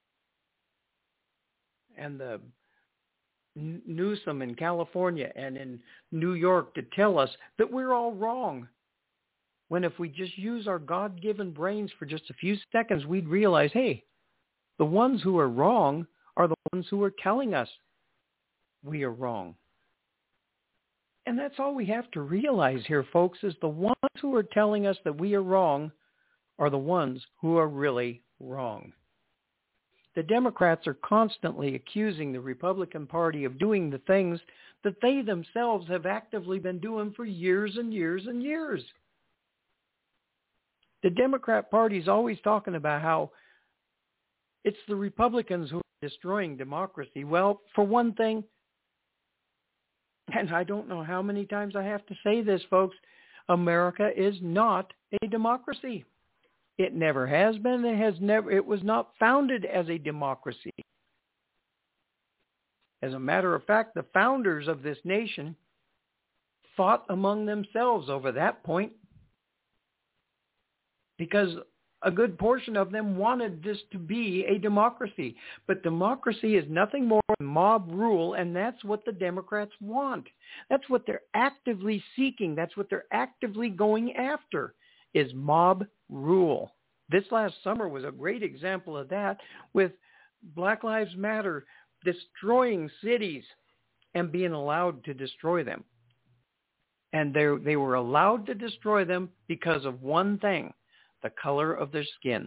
and the Newsom in California and in New York to tell us that we're all wrong, when if we just use our God-given brains for just a few seconds, we'd realize, hey, the ones who are wrong are the ones who are telling us we are wrong. And that's all we have to realize here, folks, is the ones who are telling us that we are wrong are the ones who are really wrong. The Democrats are constantly accusing the Republican Party of doing the things that they themselves have actively been doing for years and years and years. The Democrat Party is always talking about how it's the Republicans who are destroying democracy. Well, for one thing, and I don't know how many times I have to say this, folks, America is not a democracy. It never has been. It was not founded as a democracy. As a matter of fact, the founders of this nation fought among themselves over that point because a good portion of them wanted this to be a democracy. But democracy is nothing more than mob rule, and that's what the Democrats want. That's what they're actively seeking. That's what they're actively going after, is mob rule. This last summer was a great example of that, with Black Lives Matter destroying cities and being allowed to destroy them. And they were allowed to destroy them because of one thing: the color of their skin.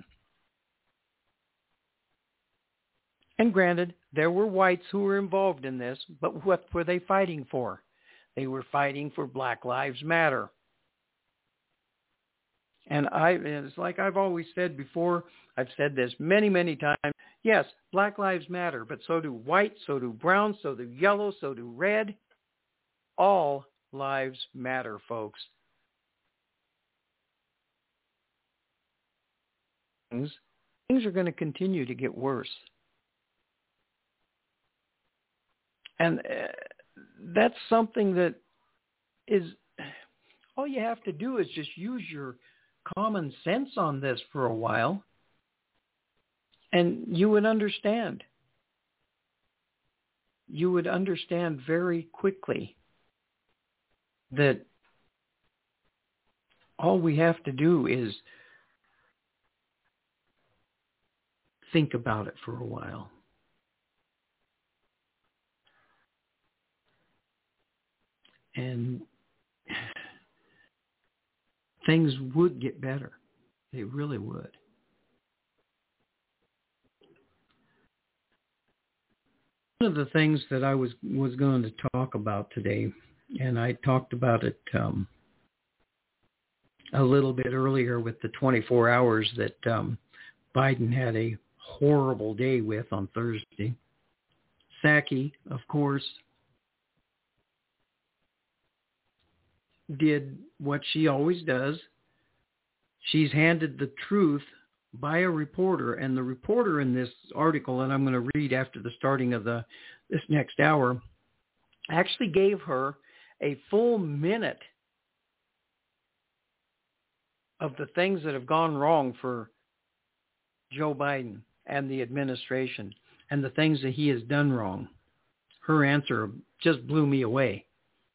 And granted, there were whites who were involved in this, but what were they fighting for? They were fighting for Black Lives Matter. And it's like I've always said before, I've said this many, many times. Yes, Black Lives Matter, but so do white, so do brown, so do yellow, so do red. All lives matter, folks. Things are going to continue to get worse. And that's something that is, all you have to do is just use your common sense on this for a while, and you would understand. You would understand very quickly that all we have to do is think about it for a while. And things would get better. They really would. One of the things that I was going to talk about today, and I talked about it a little bit earlier with the 24 hours that Biden had a horrible day with on Thursday. Psaki, of course, did what she always does. She's handed the truth by a reporter, and the reporter in this article, and I'm going to read after the starting of this next hour, actually gave her a full minute of the things that have gone wrong for Joe Biden and the administration and the things that he has done wrong. Her answer just blew me away.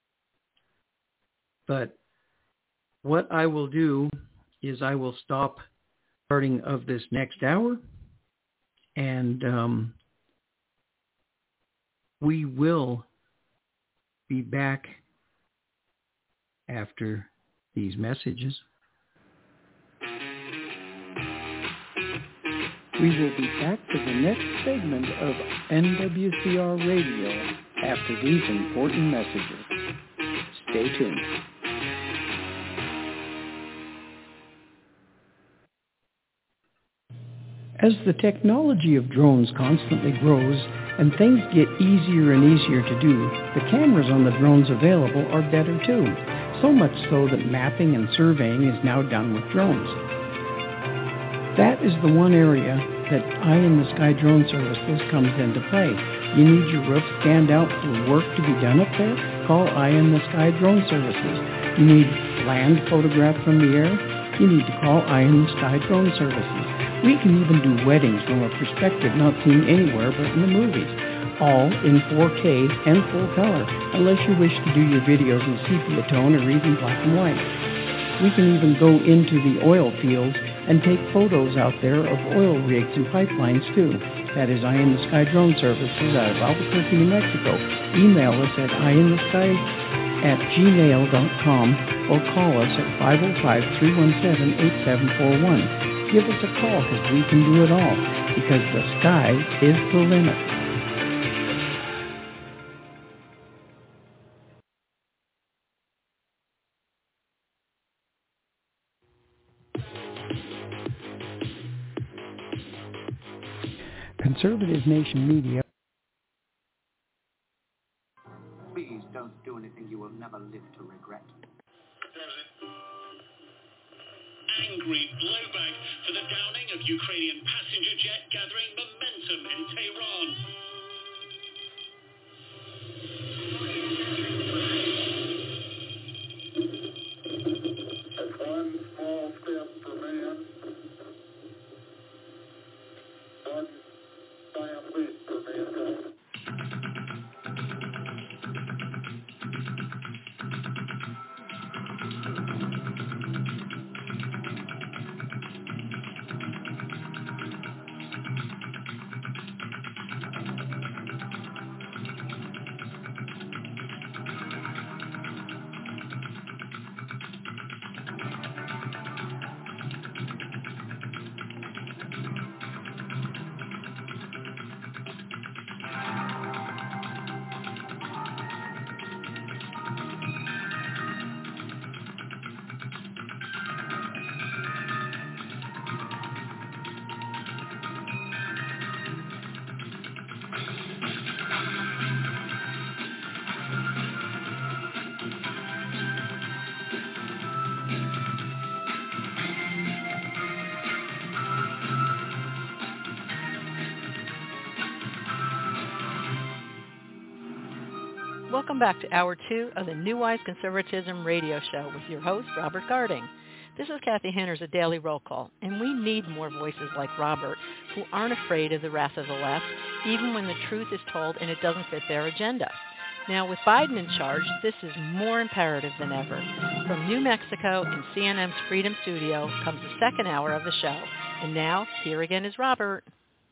But what I will do is I will stop starting of this next hour, and we will be back after these messages. We will be back to the next segment of NWCR Radio after these important messages. Stay tuned. As the technology of drones constantly grows and things get easier and easier to do, the cameras on the drones available are better too. So much so that mapping and surveying is now done with drones. That is the one area that Eye in the Sky Drone Services comes into play. You need your roof scanned out for work to be done up there? Call Eye in the Sky Drone Services. You need land photographed from the air? You need to call Eye in the Sky Drone Services. We can even do weddings from a perspective not seen anywhere but in the movies, all in 4K and full color, unless you wish to do your videos in sepia tone or even black and white. We can even go into the oil fields and take photos out there of oil rigs and pipelines too. That is Eye in the Sky Drone Services out of Albuquerque, New Mexico. Email us at @gmail.com or call us at 505-317-8741. Give us a call because we can do it all, because the sky is the limit. Conservative Nation Media. Please don't do anything you will never live to regret. Angry blowback for the downing of Ukrainian passenger jet gathering momentum in Tehran. That's one small step for man, one giant leap for mankind. Welcome back to Hour 2 of the New Wise Conservatism radio show with your host, Robert Garding. This is Kathy Henner's A Daily Roll Call, and we need more voices like Robert who aren't afraid of the wrath of the left, even when the truth is told and it doesn't fit their agenda. Now, with Biden in charge, this is more imperative than ever. From New Mexico in CNN's Freedom Studio comes the second hour of the show. And now, here again is Robert.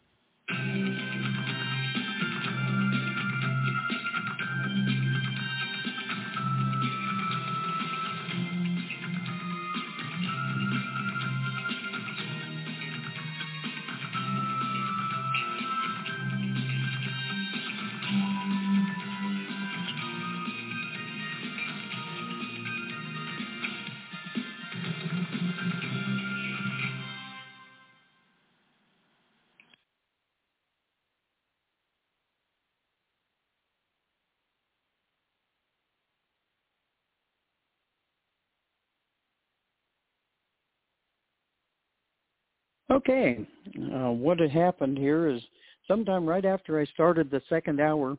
Okay, what had happened here is sometime right after I started the second hour,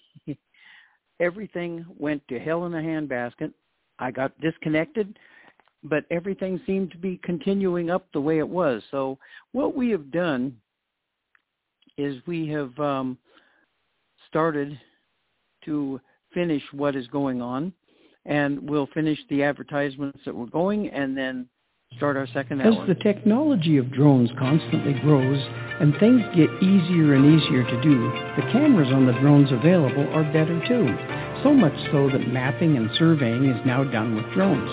everything went to hell in a handbasket. I got disconnected, but everything seemed to be continuing up the way it was. So what we have done is we have started to finish what is going on, and we'll finish the advertisements that were going and then start our second hour. As the technology of drones constantly grows and things get easier and easier to do, the cameras on the drones available are better too. So much so that mapping and surveying is now done with drones.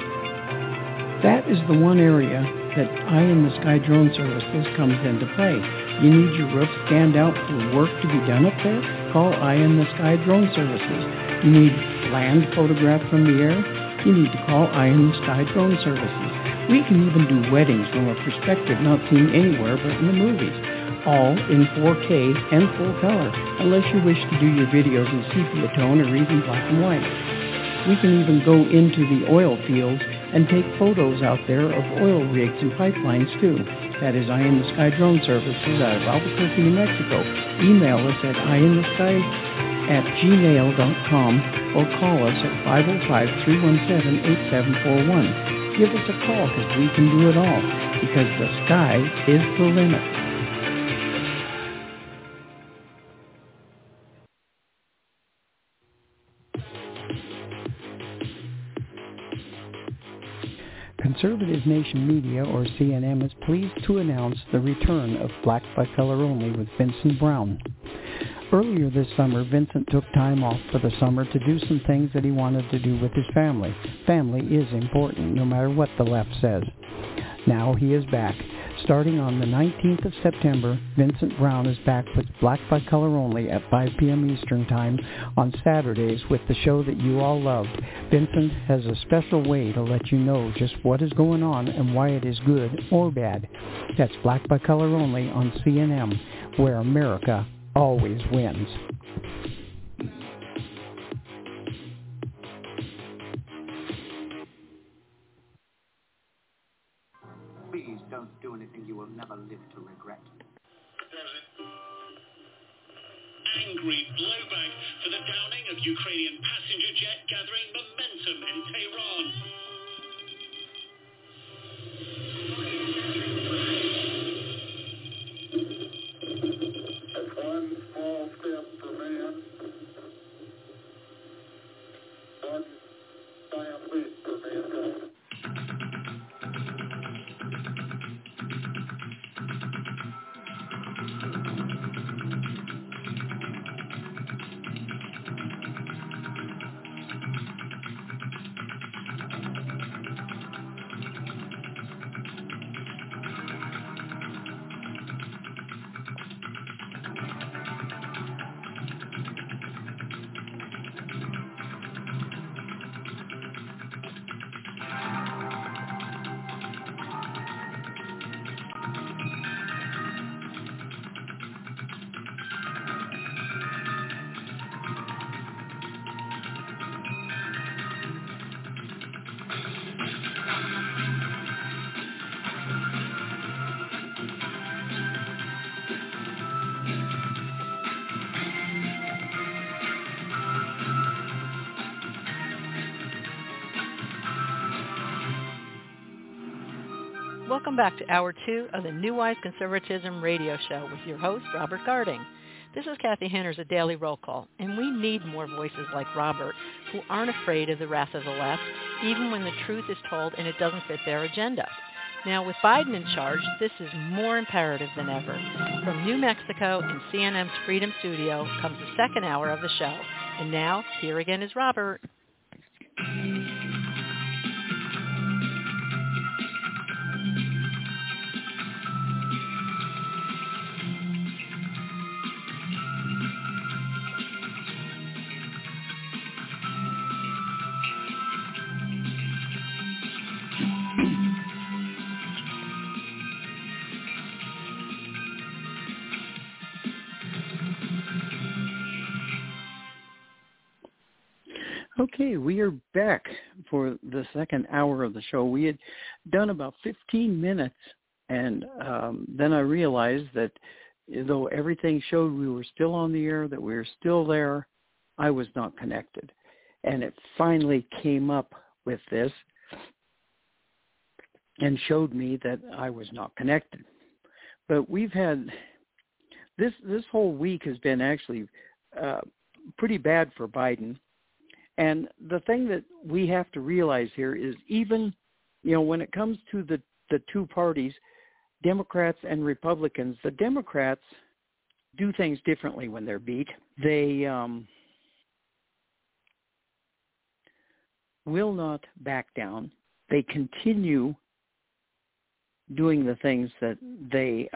That is the one area that Eye in the Sky Drone Services comes into play. You need your roof scanned out for work to be done up there? Call Eye in the Sky Drone Services. You need land photographed from the air? You need to call Eye in the Sky Drone Services. We can even do weddings from a perspective not seen anywhere but in the movies, all in 4K and full color, unless you wish to do your videos in sepia tone or even black and white. We can even go into the oil fields and take photos out there of oil rigs and pipelines too. That is Eye in the Sky Drone Services out of Albuquerque, New Mexico. Email us at eyeinthesky@gmail.com or call us at 505-317-8741. Give us a call because we can do it all, because the sky is the limit. Conservative Nation Media, or CNN, is pleased to announce the return of Black by Color Only with Vincent Brown. Earlier this summer, Vincent took time off for the summer to do some things that he wanted to do with his family. Family is important, no matter what the left says. Now he is back. Starting on the 19th of September, Vincent Brown is back with Black by Color Only at 5 p.m. Eastern Time on Saturdays with the show that you all loved. Vincent has a special way to let you know just what is going on and why it is good or bad. That's Black by Color Only on CNN, where America always wins. Please don't do anything you will never live to regret. Angry blowback for the downing of Ukrainian passenger jet gathering momentum in Tehran. That's one small step for man, one giant leap for mankind. Welcome back to Hour 2 of the New Wise Conservatism radio show with your host, Robert Garding. This is Kathy Henner's A Daily Roll Call, and we need more voices like Robert who aren't afraid of the wrath of the left, even when the truth is told and it doesn't fit their agenda. Now, with Biden in charge, this is more imperative than ever. From New Mexico in CNN's Freedom Studio comes the second hour of the show. And now, here again is Robert. Okay, we are back for the second hour of the show. We had done about 15 minutes, and then I realized that though everything showed we were still on the air, that we were still there, I was not connected. And it finally came up with this and showed me that I was not connected. But we've had, this whole week has been actually pretty bad for Biden. And the thing that we have to realize here is even, when it comes to the two parties, Democrats and Republicans, the Democrats do things differently when they're beat. They will not back down. They continue doing the things that they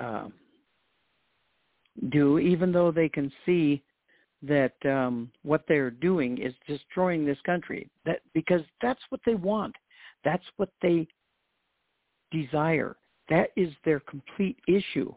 do, even though they can see that what they're doing is destroying this country. Because that's what they want. That's what they desire. That is their complete issue.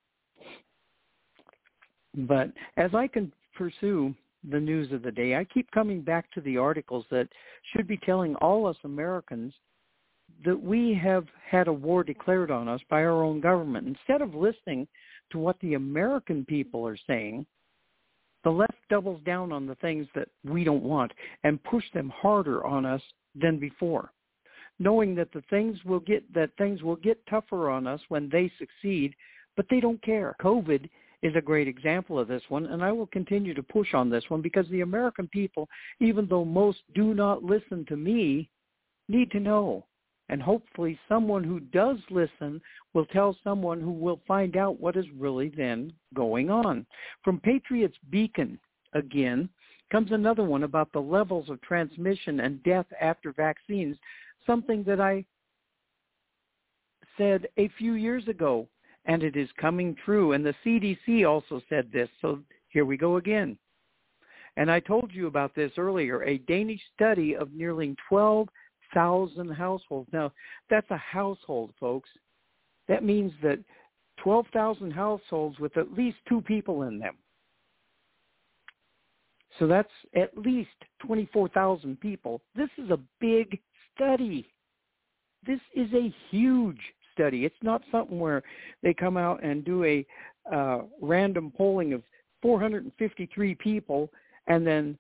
But as I can pursue the news of the day, I keep coming back to the articles that should be telling all us Americans that we have had a war declared on us by our own government. Instead of listening to what the American people are saying, the left doubles down on the things that we don't want and push them harder on us than before, knowing that things will get tougher on us when they succeed, but they don't care. COVID is a great example of this one, and I will continue to push on this one because the American people, even though most do not listen to me, need to know And hopefully someone who does listen will tell someone who will find out what is really then going on. From Patriots Beacon, again, comes another one about the levels of transmission and death after vaccines, something that I said a few years ago, and it is coming true. And the CDC also said this, so here we go again. And I told you about this earlier, a Danish study of nearly 12,000 households. Now, that's a household, folks. That means that 12,000 households with at least 2 people in them. So that's at least 24,000 people. This is a big study. This is a huge study. It's not something where they come out and do a random polling of 453 people and then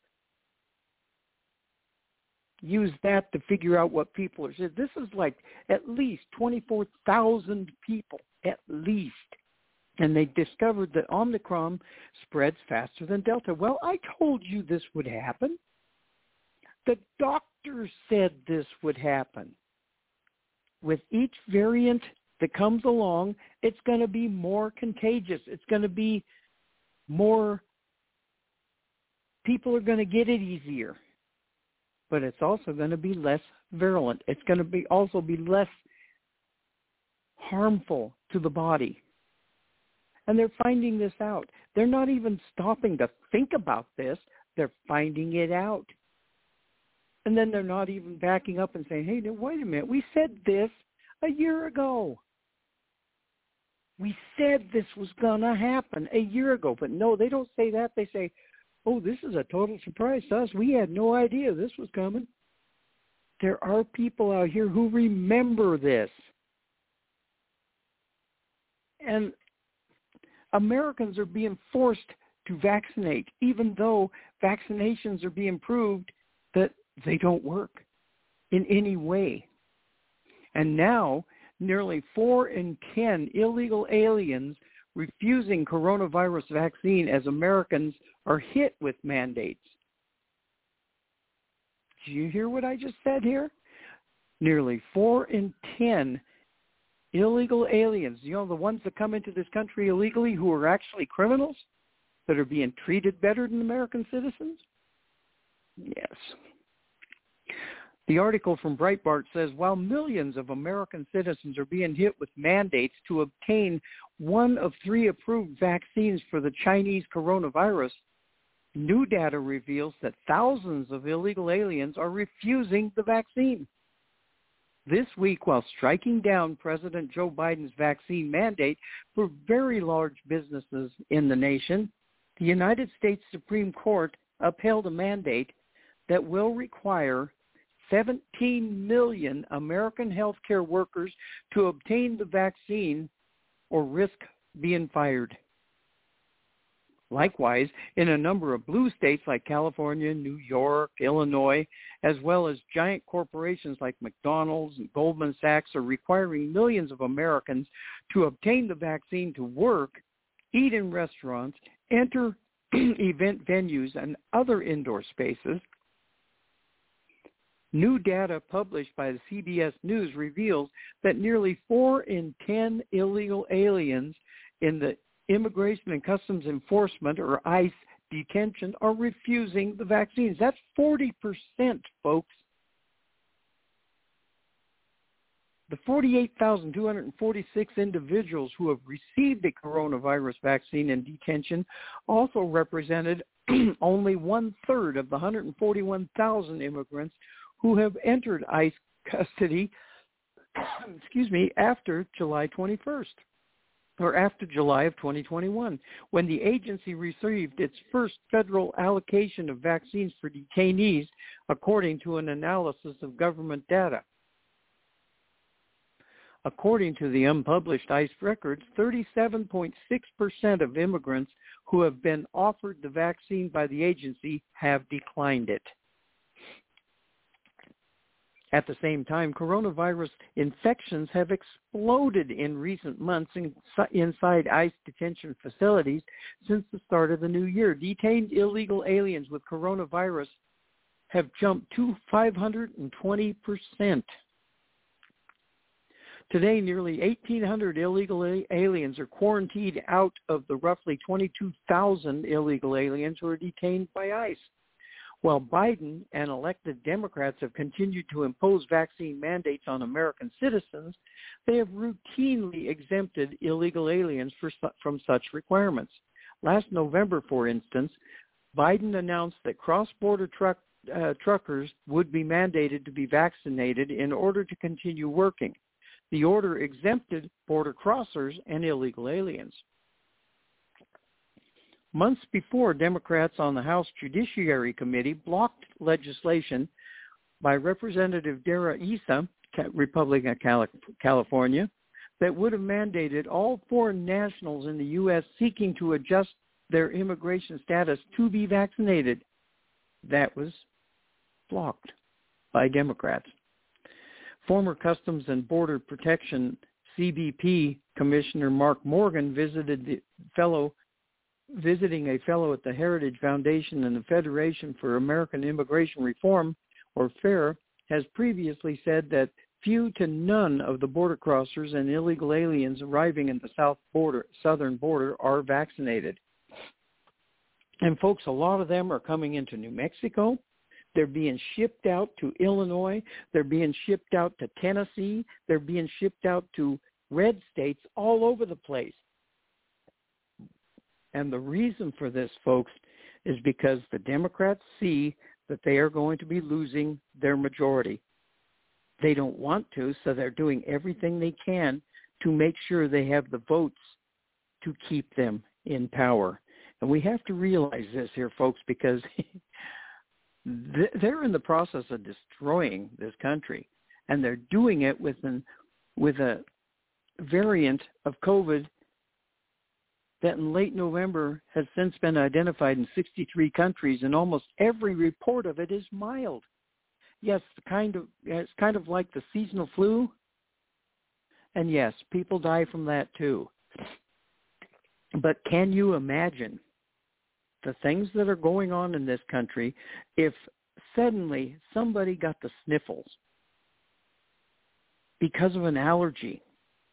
use that to figure out what people are saying. This is like at least 24,000 people, at least. And they discovered that Omicron spreads faster than Delta. Well, I told you this would happen. The doctors said this would happen. With each variant that comes along, it's going to be more contagious. It's going to be more, people are going to get it easier. But it's also going to be less virulent. It's going to also be less harmful to the body. And they're finding this out. They're not even stopping to think about this. They're finding it out. And then they're not even backing up and saying, hey, wait a minute, we said this a year ago. We said this was going to happen a year ago. But no, they don't say that. They say, oh, this is a total surprise to us. We had no idea this was coming. There are people out here who remember this. And Americans are being forced to vaccinate, even though vaccinations are being proved that they don't work in any way. And now, nearly 4 in 10 illegal aliens refusing coronavirus vaccine as Americans are hit with mandates. Do you hear what I just said here? Nearly 4 in 10 illegal aliens, you know, the ones that come into this country illegally who are actually criminals that are being treated better than American citizens? Yes. The article from Breitbart says, while millions of American citizens are being hit with mandates to obtain one of 3 approved vaccines for the Chinese coronavirus, new data reveals that thousands of illegal aliens are refusing the vaccine. This week, while striking down President Joe Biden's vaccine mandate for very large businesses in the nation, the United States Supreme Court upheld a mandate that will require 17 million American healthcare workers to obtain the vaccine or risk being fired. Likewise, in a number of blue states like California, New York, Illinois, as well as giant corporations like McDonald's and Goldman Sachs are requiring millions of Americans to obtain the vaccine to work, eat in restaurants, enter event venues, and other indoor spaces. New data published by the CBS News reveals that nearly 4 in 10 illegal aliens in the Immigration and Customs Enforcement, or ICE, detention are refusing the vaccines. That's 40%, folks. The 48,246 individuals who have received the coronavirus vaccine in detention also represented only 1/3 of the 141,000 immigrants who have entered ICE custody, after July 21st. Or after July of 2021, when the agency received its first federal allocation of vaccines for detainees, according to an analysis of government data. According to the unpublished ICE records, 37.6% of immigrants who have been offered the vaccine by the agency have declined it. At the same time, coronavirus infections have exploded in recent months inside ICE detention facilities since the start of the new year. Detained illegal aliens with coronavirus have jumped to 520%. Today, nearly 1,800 illegal aliens are quarantined out of the roughly 22,000 illegal aliens who are detained by ICE. While Biden and elected Democrats have continued to impose vaccine mandates on American citizens, they have routinely exempted illegal aliens from such requirements. Last November, for instance, Biden announced that cross-border truckers would be mandated to be vaccinated in order to continue working. The order exempted border crossers and illegal aliens. Months before, Democrats on the House Judiciary Committee blocked legislation by Representative Dara Issa, Republican of California, that would have mandated all foreign nationals in the U.S. seeking to adjust their immigration status to be vaccinated. That was blocked by Democrats. Former Customs and Border Protection CBP Commissioner Mark Morgan visiting a fellow at the Heritage Foundation and the Federation for American Immigration Reform, or FAIR, has previously said that few to none of the border crossers and illegal aliens arriving in the southern border are vaccinated. And folks, a lot of them are coming into New Mexico. They're being shipped out to Illinois. They're being shipped out to Tennessee. They're being shipped out to red states all over the place. And the reason for this, folks, is because the Democrats see that they are going to be losing their majority. They don't want to, so they're doing everything they can to make sure they have the votes to keep them in power. And we have to realize this here, folks, because they're in the process of destroying this country, and they're doing it with a variant of COVID that in late November has since been identified in 63 countries, and almost every report of it is mild. Yes, it's kind of like the seasonal flu, and yes, people die from that too. But can you imagine the things that are going on in this country if suddenly somebody got the sniffles because of an allergy?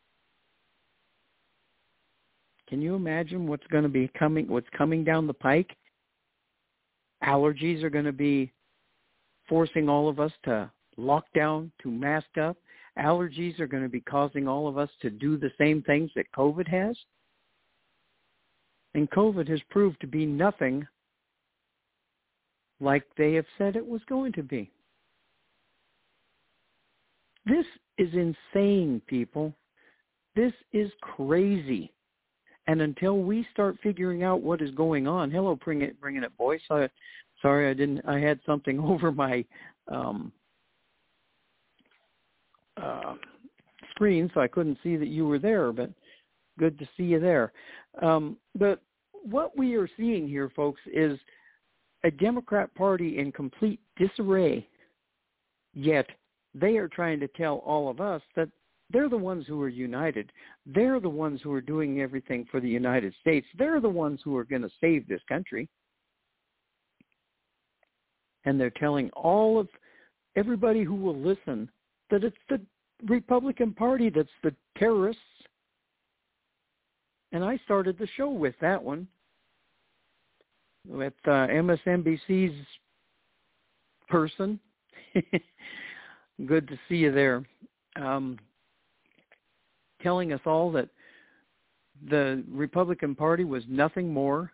Can you imagine what's coming down the pike? Allergies are going to be forcing all of us to lock down, to mask up. Allergies are going to be causing all of us to do the same things that COVID has. And COVID has proved to be nothing like they have said it was going to be. This is insane, people. This is crazy. And until we start figuring out what is going on, hello, bringing it, boy. Sorry, I had something over my screen, so I couldn't see that you were there. But good to see you there. But what we are seeing here, folks, is a Democrat Party in complete disarray. Yet they are trying to tell all of us that they're the ones who are united. They're the ones who are doing everything for the United States. They're the ones who are going to save this country. And they're telling all of everybody who will listen that it's the Republican Party that's the terrorists. And I started the show with that one, with MSNBC's person. Good to see you there. Telling us all that the Republican Party was nothing more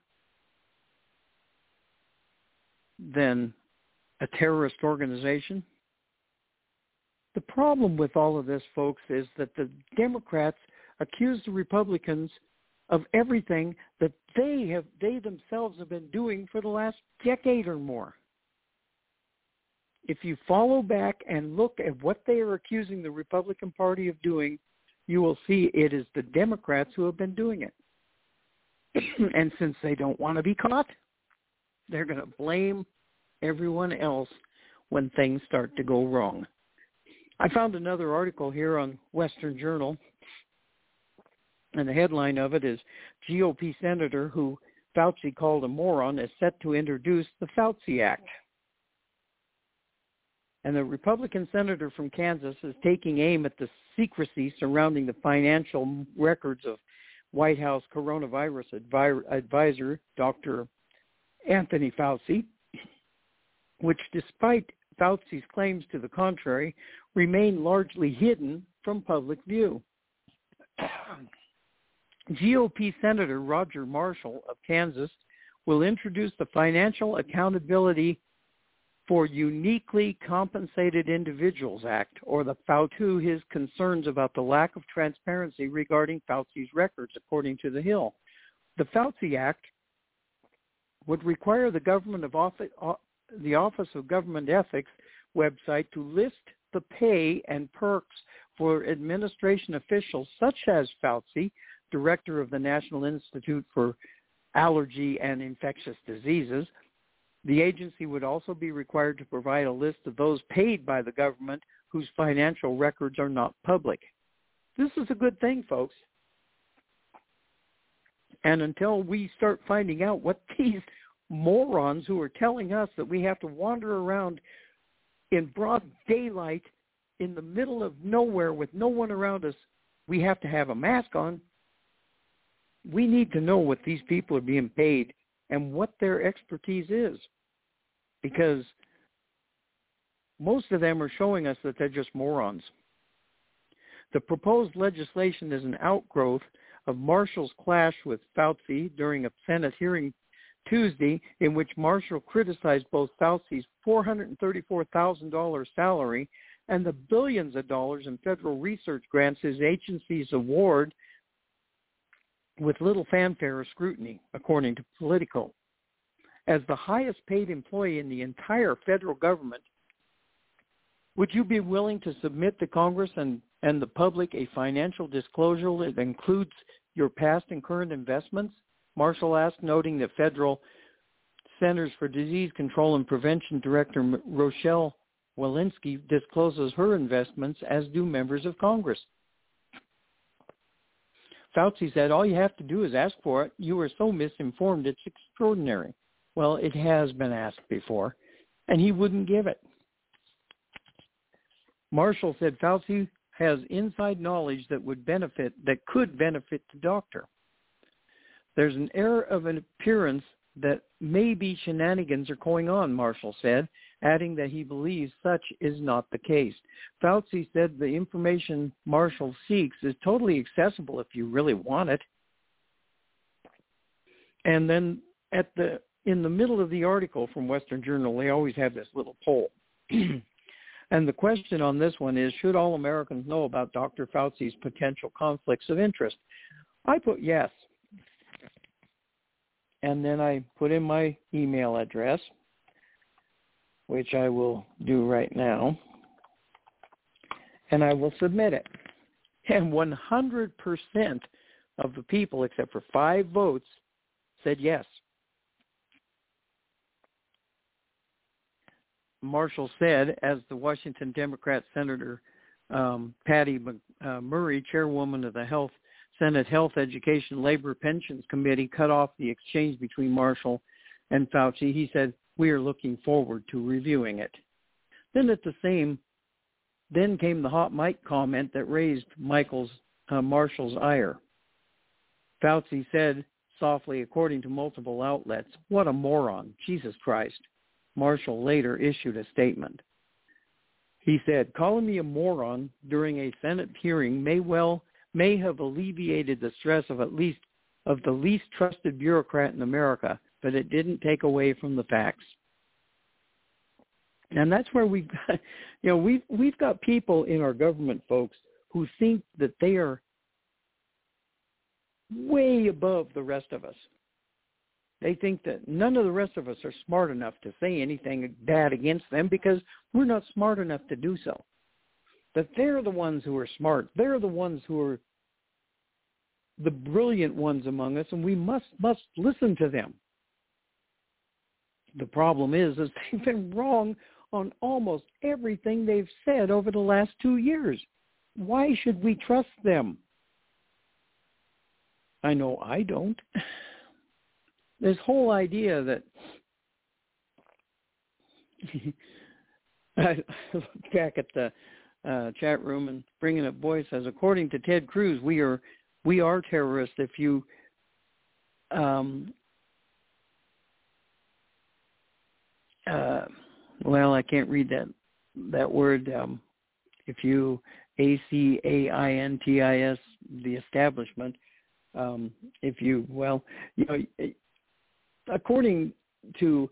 than a terrorist organization. The problem with all of this, folks, is that the Democrats accuse the Republicans of everything that they themselves have been doing for the last decade or more. If you follow back and look at what they are accusing the Republican Party of doing, you will see it is the Democrats who have been doing it. And since they don't want to be caught, they're going to blame everyone else when things start to go wrong. I found another article here on Western Journal, and the headline of it is, GOP Senator who Fauci called a moron is set to introduce the Fauci Act. And the Republican senator from Kansas is taking aim at the secrecy surrounding the financial records of White House coronavirus advisor, Dr. Anthony Fauci, which, despite Fauci's claims to the contrary, remain largely hidden from public view. GOP Senator Roger Marshall of Kansas will introduce the Financial Accountability for Uniquely Compensated Individuals Act, or the FAUTU, his concerns about the lack of transparency regarding Fauci's records, according to The Hill. The Fauci Act would require the Office of Government Ethics website to list the pay and perks for administration officials such as Fauci, director of the National Institute for Allergy and Infectious Diseases. The agency would also be required to provide a list of those paid by the government whose financial records are not public. This is a good thing, folks. And until we start finding out what these morons who are telling us that we have to wander around in broad daylight in the middle of nowhere with no one around us, we have to have a mask on. We need to know what these people are being paid and what their expertise is, because most of them are showing us that they're just morons. The proposed legislation is an outgrowth of Marshall's clash with Fauci during a Senate hearing Tuesday, in which Marshall criticized both Fauci's $434,000 salary and the billions of dollars in federal research grants his agencies award with little fanfare or scrutiny, according to Politico. As the highest paid employee in the entire federal government, would you be willing to submit to Congress and the public a financial disclosure that includes your past and current investments? Marshall asked, noting that Federal Centers for Disease Control and Prevention Director Rochelle Walensky discloses her investments, as do members of Congress. Fauci said, all you have to do is ask for it. You are so misinformed, it's extraordinary. Well, it has been asked before, and he wouldn't give it. Marshall said Fauci has inside knowledge that could benefit the doctor. There's an air of an appearance that maybe shenanigans are going on, Marshall said, adding that he believes such is not the case. Fauci said the information Marshall seeks is totally accessible if you really want it. And then in the middle of the article from Western Journal, they always have this little poll. And the question on this one is, should all Americans know about Dr. Fauci's potential conflicts of interest? I put yes. And then I put in my email address, which I will do right now, and I will submit it. And 100% of the people, except for 5 votes, said yes. Marshall said, as the Washington Democrat Senator Patty Murray, chairwoman of the Senate Health, Education, Labor, Pensions Committee, cut off the exchange between Marshall and Fauci, he said, we are looking forward to reviewing it. Then came the hot mic comment that raised Marshall's ire. Fauci said softly, according to multiple outlets, what a moron, Jesus Christ. Marshall later issued a statement. He said, calling me a moron during a Senate hearing may have alleviated the stress of the least trusted bureaucrat in America, but it didn't take away from the facts. And that's where we've got people in our government, folks, who think that they are way above the rest of us. They think that none of the rest of us are smart enough to say anything bad against them because we're not smart enough to do so. That they're the ones who are smart. They're the ones who are the brilliant ones among us, and we must listen to them. The problem is they've been wrong on almost everything they've said over the last 2 years. Why should we trust them? I know I don't. This whole idea that I look back at the chat room, and Bringing Up Boy says, according to Ted Cruz, we are terrorists if you well, I can't read that word. If you ACAINTIS, the establishment. If you, well, you know, according to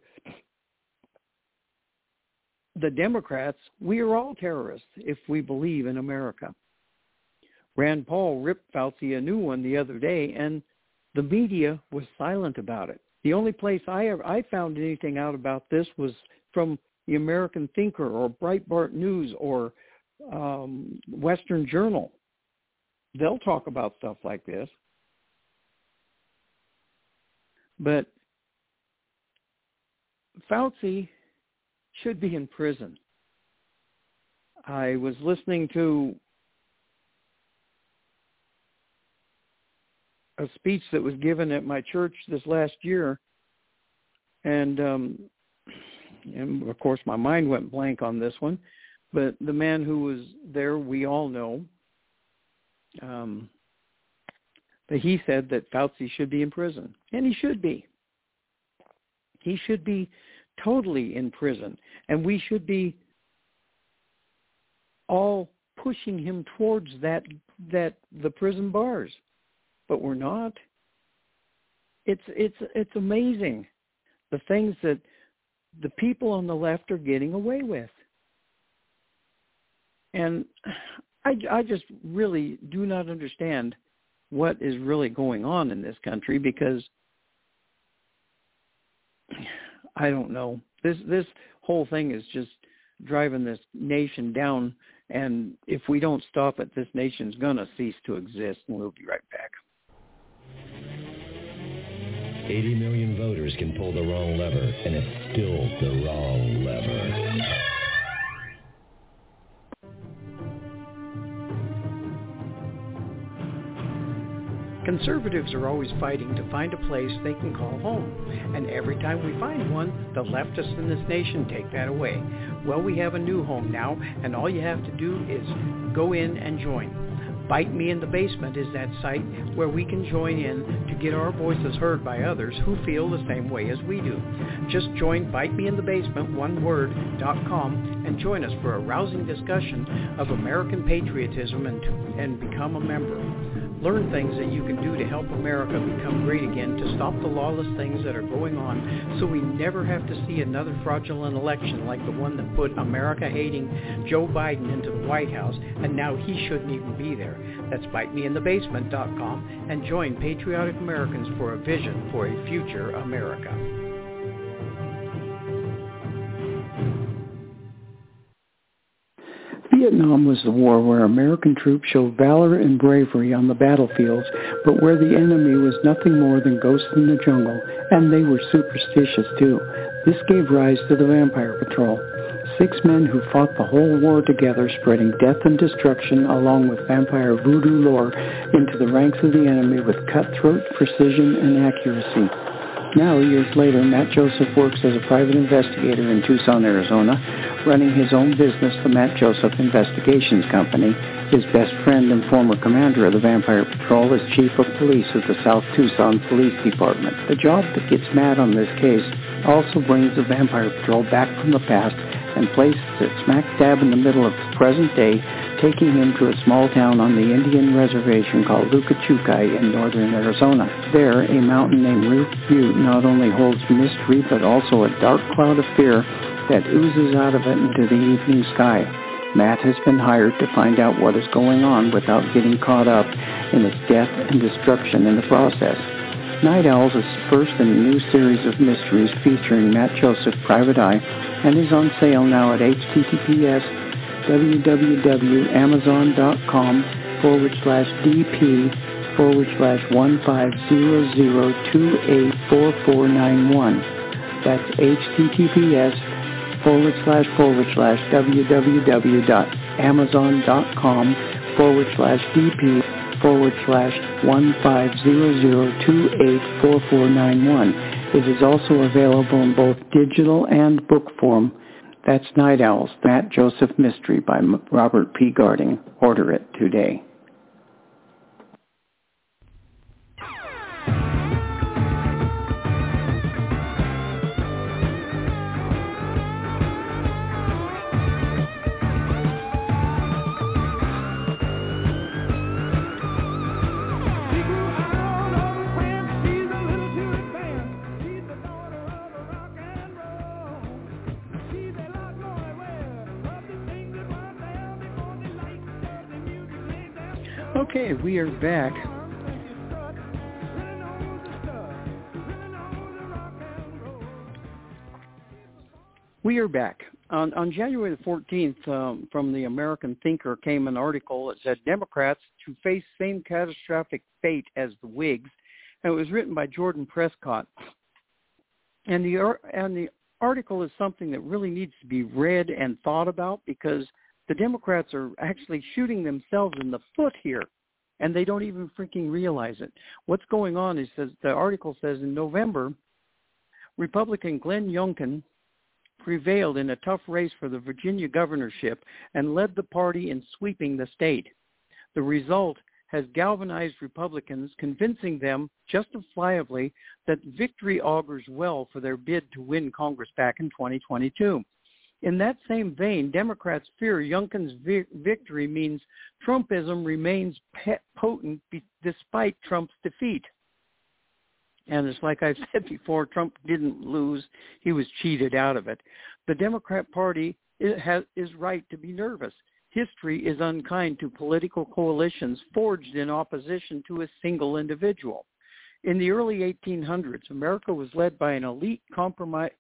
the Democrats, we are all terrorists if we believe in America. Rand Paul ripped Fauci a new one the other day, and the media was silent about it. The only place I found anything out about this was from the American Thinker or Breitbart News or Western Journal. They'll talk about stuff like this. But Fauci should be in prison. I was listening to a speech that was given at my church this last year, and of course my mind went blank on this one, but the man who was there, we all know, that he said that Fauci should be in prison, and he should be. He should be totally in prison, and we should be all pushing him towards the prison bars, but we're not. It's amazing the things that the people on the left are getting away with, and I just really do not understand what is really going on in this country, because I don't know. This whole thing is just driving this nation down, and if we don't stop it, this nation's going to cease to exist, and we'll be right back. 80 million voters can pull the wrong lever, and it's still the wrong lever. Conservatives are always fighting to find a place they can call home, and every time we find one, the leftists in this nation take that away. Well, we have a new home now, and all you have to do is go in and join. Bite Me in the Basement is that site where we can join in to get our voices heard by others who feel the same way as we do. Just join bitemeinthebasement.com and join us for a rousing discussion of American patriotism and become a member. Learn things that you can do to help America become great again, to stop the lawless things that are going on, so we never have to see another fraudulent election like the one that put America-hating Joe Biden into the White House, and now he shouldn't even be there. That's bitemeinthebasement.com, and join patriotic Americans for a vision for a future America. Vietnam was the war where American troops showed valor and bravery on the battlefields, but where the enemy was nothing more than ghosts in the jungle, and they were superstitious too. This gave rise to the Vampire Patrol. 6 men who fought the whole war together, spreading death and destruction along with vampire voodoo lore into the ranks of the enemy with cutthroat precision and accuracy. Now, years later, Matt Joseph works as a private investigator in Tucson, Arizona, running his own business, the Matt Joseph Investigations Company. His best friend and former commander of the Vampire Patrol is Chief of Police of the South Tucson Police Department. The job that gets Matt on this case also brings the Vampire Patrol back from the past and places it smack dab in the middle of the present day, taking him to a small town on the Indian reservation called Lucachucay in northern Arizona. There, a mountain named Ruth Butte not only holds mystery but also a dark cloud of fear that oozes out of it into the evening sky. Matt has been hired to find out what is going on without getting caught up in its death and destruction in the process. Night Owls is first in a new series of mysteries featuring Matt Joseph, Private Eye, and is on sale now at https://dp/1500284491. That's https://www.amazon.com/dp/1500284491. It is also available in both digital and book form. That's Night Owls, Matt Joseph Mystery by Robert P. Garding. Order it today. Okay, we are back. We are back. On January the 14th, from the American Thinker came an article that said Democrats to face same catastrophic fate as the Whigs, and it was written by Jordan Prescott. And the article is something that really needs to be read and thought about, because the Democrats are actually shooting themselves in the foot here, and they don't even freaking realize it. What's going on is, the article says, in November, Republican Glenn Youngkin prevailed in a tough race for the Virginia governorship and led the party in sweeping the state. The result has galvanized Republicans, convincing them justifiably that victory augurs well for their bid to win Congress back in 2022. In that same vein, Democrats fear Youngkin's victory means Trumpism remains potent despite Trump's defeat. And it's like I've said before, Trump didn't lose. He was cheated out of it. The Democrat Party is right to be nervous. History is unkind to political coalitions forged in opposition to a single individual. In the early 1800s, America was led by an elite comprised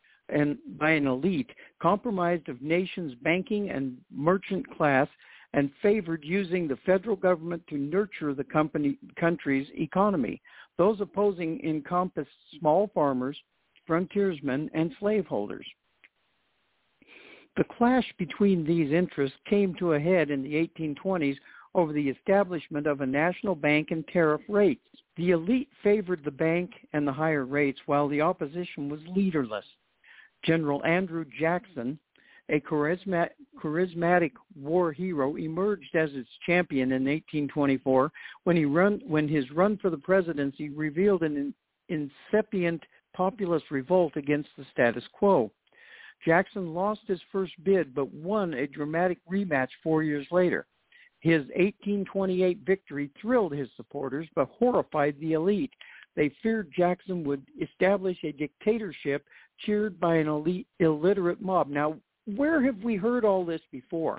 of nations' banking and merchant class, and favored using the federal government to nurture the country's economy. Those opposing encompassed small farmers, frontiersmen, and slaveholders. The clash between these interests came to a head in the 1820s over the establishment of a national bank and tariff rates. The elite favored the bank and the higher rates, while the opposition was leaderless. General Andrew Jackson, a charismatic war hero, emerged as its champion in 1824 when his run for the presidency revealed an incipient populist revolt against the status quo. Jackson lost his first bid but won a dramatic rematch 4 years later. His 1828 victory thrilled his supporters but horrified the elite. They feared Jackson would establish a dictatorship cheered by an elite, illiterate mob. Now, where have we heard all this before?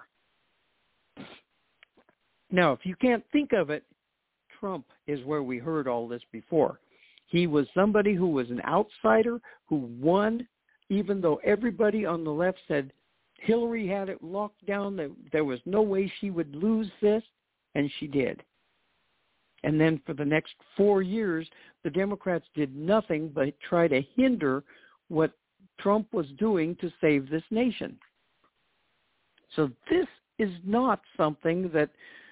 Now, if you can't think of it, Trump is where we heard all this before. He was somebody who was an outsider, who won, even though everybody on the left said Hillary had it locked down, that there was no way she would lose this, and she did. And then for the next 4 years, the Democrats did nothing but try to hinder what Trump was doing to save this nation. So this is not something that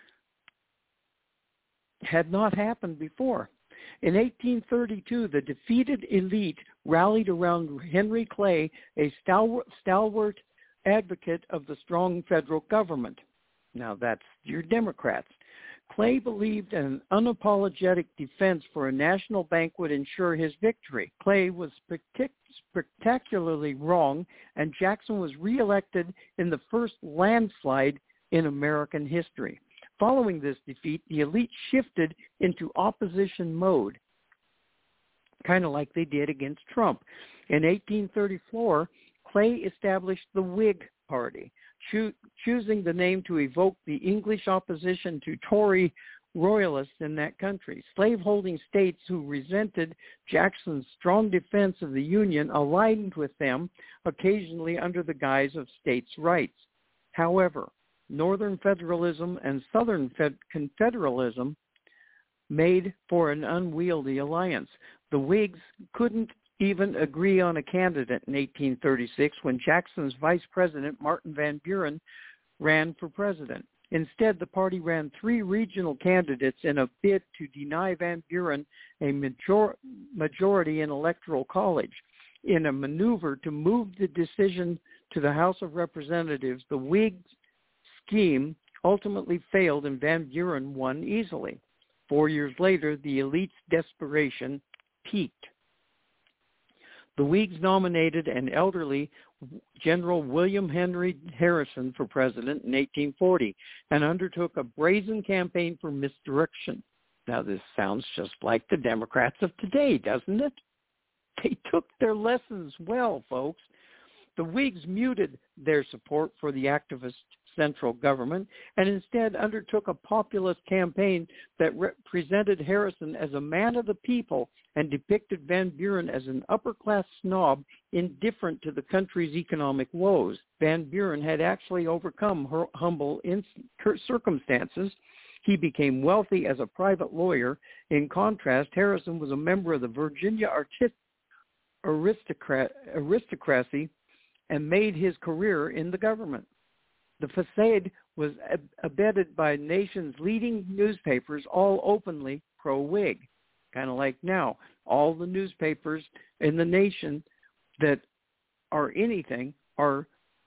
had not happened before. In 1832, the defeated elite rallied around Henry Clay, a stalwart advocate of the strong federal government. Now that's your Democrats. Clay believed an unapologetic defense for a national bank would ensure his victory. Clay was spectacularly wrong, and Jackson was reelected in the first landslide in American history. Following this defeat, the elite shifted into opposition mode, kind of like they did against Trump. In 1834, Clay established the Whig Party, choosing the name to evoke the English opposition to Tory royalists in that country. Slaveholding states who resented Jackson's strong defense of the Union aligned with them, occasionally under the guise of states' rights. However, Northern Federalism and Southern Confederalism made for an unwieldy alliance. The Whigs couldn't even agree on a candidate in 1836 when Jackson's vice president, Martin Van Buren, ran for president. Instead, the party ran 3 regional candidates in a bid to deny Van Buren a majority in electoral college. In a maneuver to move the decision to the House of Representatives, the Whigs' scheme ultimately failed and Van Buren won easily. 4 years later, the elite's desperation peaked. The Whigs nominated an elderly General William Henry Harrison for president in 1840 and undertook a brazen campaign for misdirection. Now, this sounds just like the Democrats of today, doesn't it? They took their lessons well, folks. The Whigs muted their support for the activist central government and instead undertook a populist campaign that presented Harrison as a man of the people and depicted Van Buren as an upper-class snob indifferent to the country's economic woes. Van Buren had actually overcome her humble circumstances. He became wealthy as a private lawyer. In contrast, Harrison was a member of the Virginia aristocracy and made his career in the government. The facade was abetted by nation's leading newspapers, all openly pro-Whig, kind of like now. All the newspapers in the nation that are anything are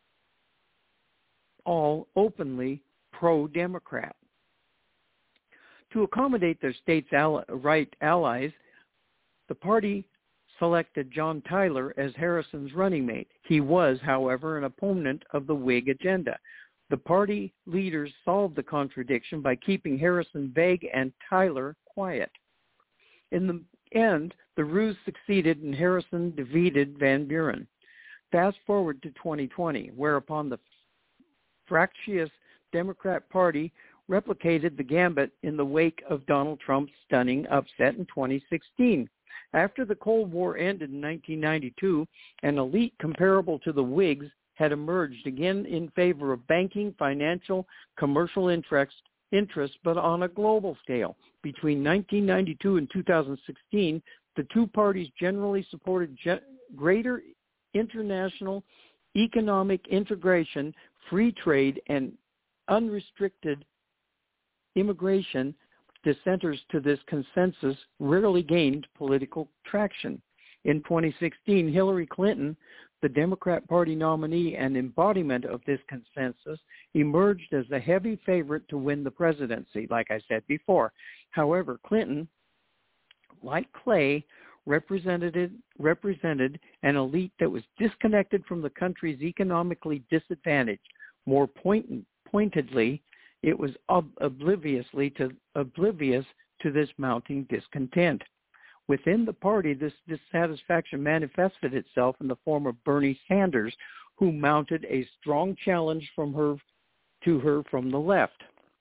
all openly pro-Democrat. To accommodate their state's right allies, the party selected John Tyler as Harrison's running mate. He was, however, an opponent of the Whig agenda. The party leaders solved the contradiction by keeping Harrison vague and Tyler quiet. In the end, the ruse succeeded and Harrison defeated Van Buren. Fast forward to 2020, whereupon the fractious Democrat Party replicated the gambit in the wake of Donald Trump's stunning upset in 2016. After the Cold War ended in 1992, an elite comparable to the Whigs had emerged again in favor of banking, financial, commercial interests, but on a global scale. Between 1992 and 2016, the two parties generally supported greater international economic integration, free trade, and unrestricted immigration. Dissenters to this consensus rarely gained political traction. In 2016, Hillary Clinton, the Democrat Party nominee and embodiment of this consensus, emerged as the heavy favorite to win the presidency, like I said before. However, Clinton, like Clay, represented an elite that was disconnected from the country's economically disadvantaged. More pointedly, it was oblivious to this mounting discontent. Within the party, this dissatisfaction manifested itself in the form of Bernie Sanders, who mounted a strong challenge to her from the left.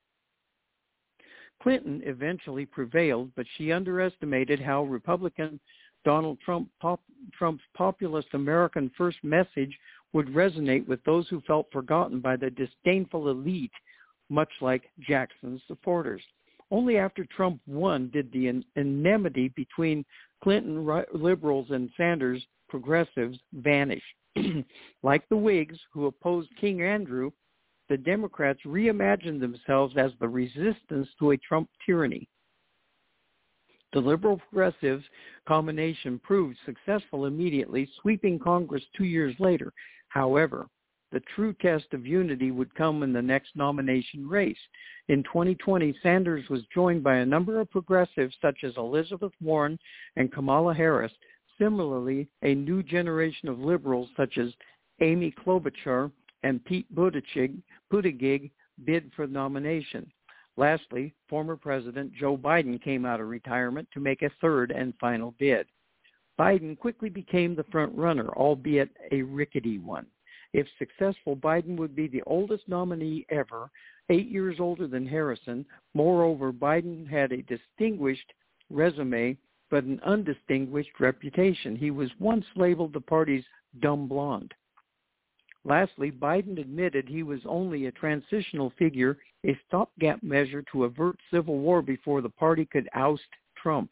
Clinton eventually prevailed, but she underestimated how Republican Donald Trump's populist American First message would resonate with those who felt forgotten by the disdainful elite, much like Jackson's supporters. Only after Trump won did the enmity between Clinton liberals and Sanders progressives vanish. Like the Whigs, who opposed King Andrew, the Democrats reimagined themselves as the resistance to a Trump tyranny. The liberal-progressive combination proved successful immediately, sweeping Congress 2 years later. However, the true test of unity would come in the next nomination race. In 2020, Sanders was joined by a number of progressives such as Elizabeth Warren and Kamala Harris. Similarly, a new generation of liberals such as Amy Klobuchar and Pete Buttigieg bid for nomination. Lastly, former President Joe Biden came out of retirement to make a third and final bid. Biden quickly became the front runner, albeit a rickety one. If successful, Biden would be the oldest nominee ever, 8 years older than Harrison. Moreover, Biden had a distinguished resume, but an undistinguished reputation. He was once labeled the party's dumb blonde. Lastly, Biden admitted he was only a transitional figure, a stopgap measure to avert civil war before the party could oust Trump.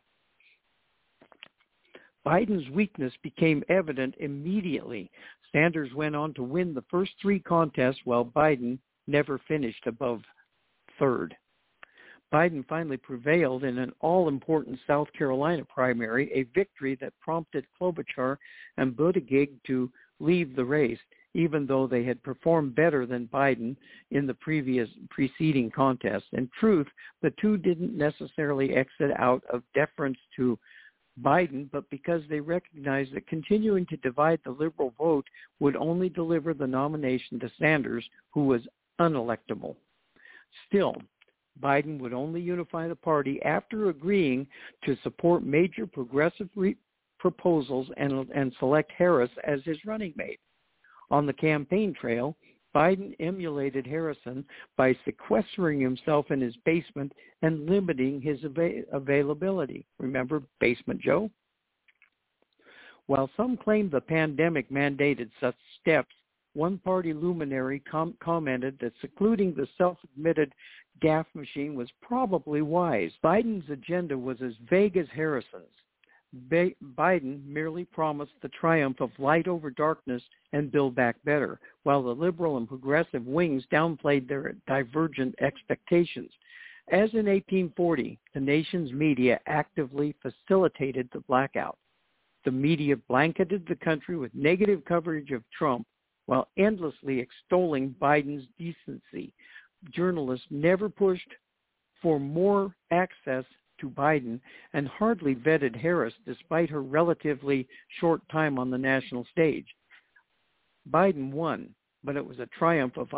Biden's weakness became evident immediately. Sanders went on to win the first three contests, while Biden never finished above third. Biden finally prevailed in an all-important South Carolina primary, a victory that prompted Klobuchar and Buttigieg to leave the race, even though they had performed better than Biden in the preceding contest. In truth, the two didn't necessarily exit out of deference to Biden, but because they recognized that continuing to divide the liberal vote would only deliver the nomination to Sanders, who was unelectable. Still, Biden would only unify the party after agreeing to support major progressive proposals and select Harris as his running mate. On the campaign trail, Biden emulated Harrison by sequestering himself in his basement and limiting his availability. Remember Basement Joe? While some claim the pandemic mandated such steps, one party luminary commented that secluding the self-admitted gaffe machine was probably wise. Biden's agenda was as vague as Harrison's. Biden merely promised the triumph of light over darkness and Build Back Better, while the liberal and progressive wings downplayed their divergent expectations. As in 1840, the nation's media actively facilitated the blackout. The media blanketed the country with negative coverage of Trump while endlessly extolling Biden's decency. Journalists never pushed for more access to Biden and hardly vetted Harris despite her relatively short time on the national stage. Biden won, but it was a triumph of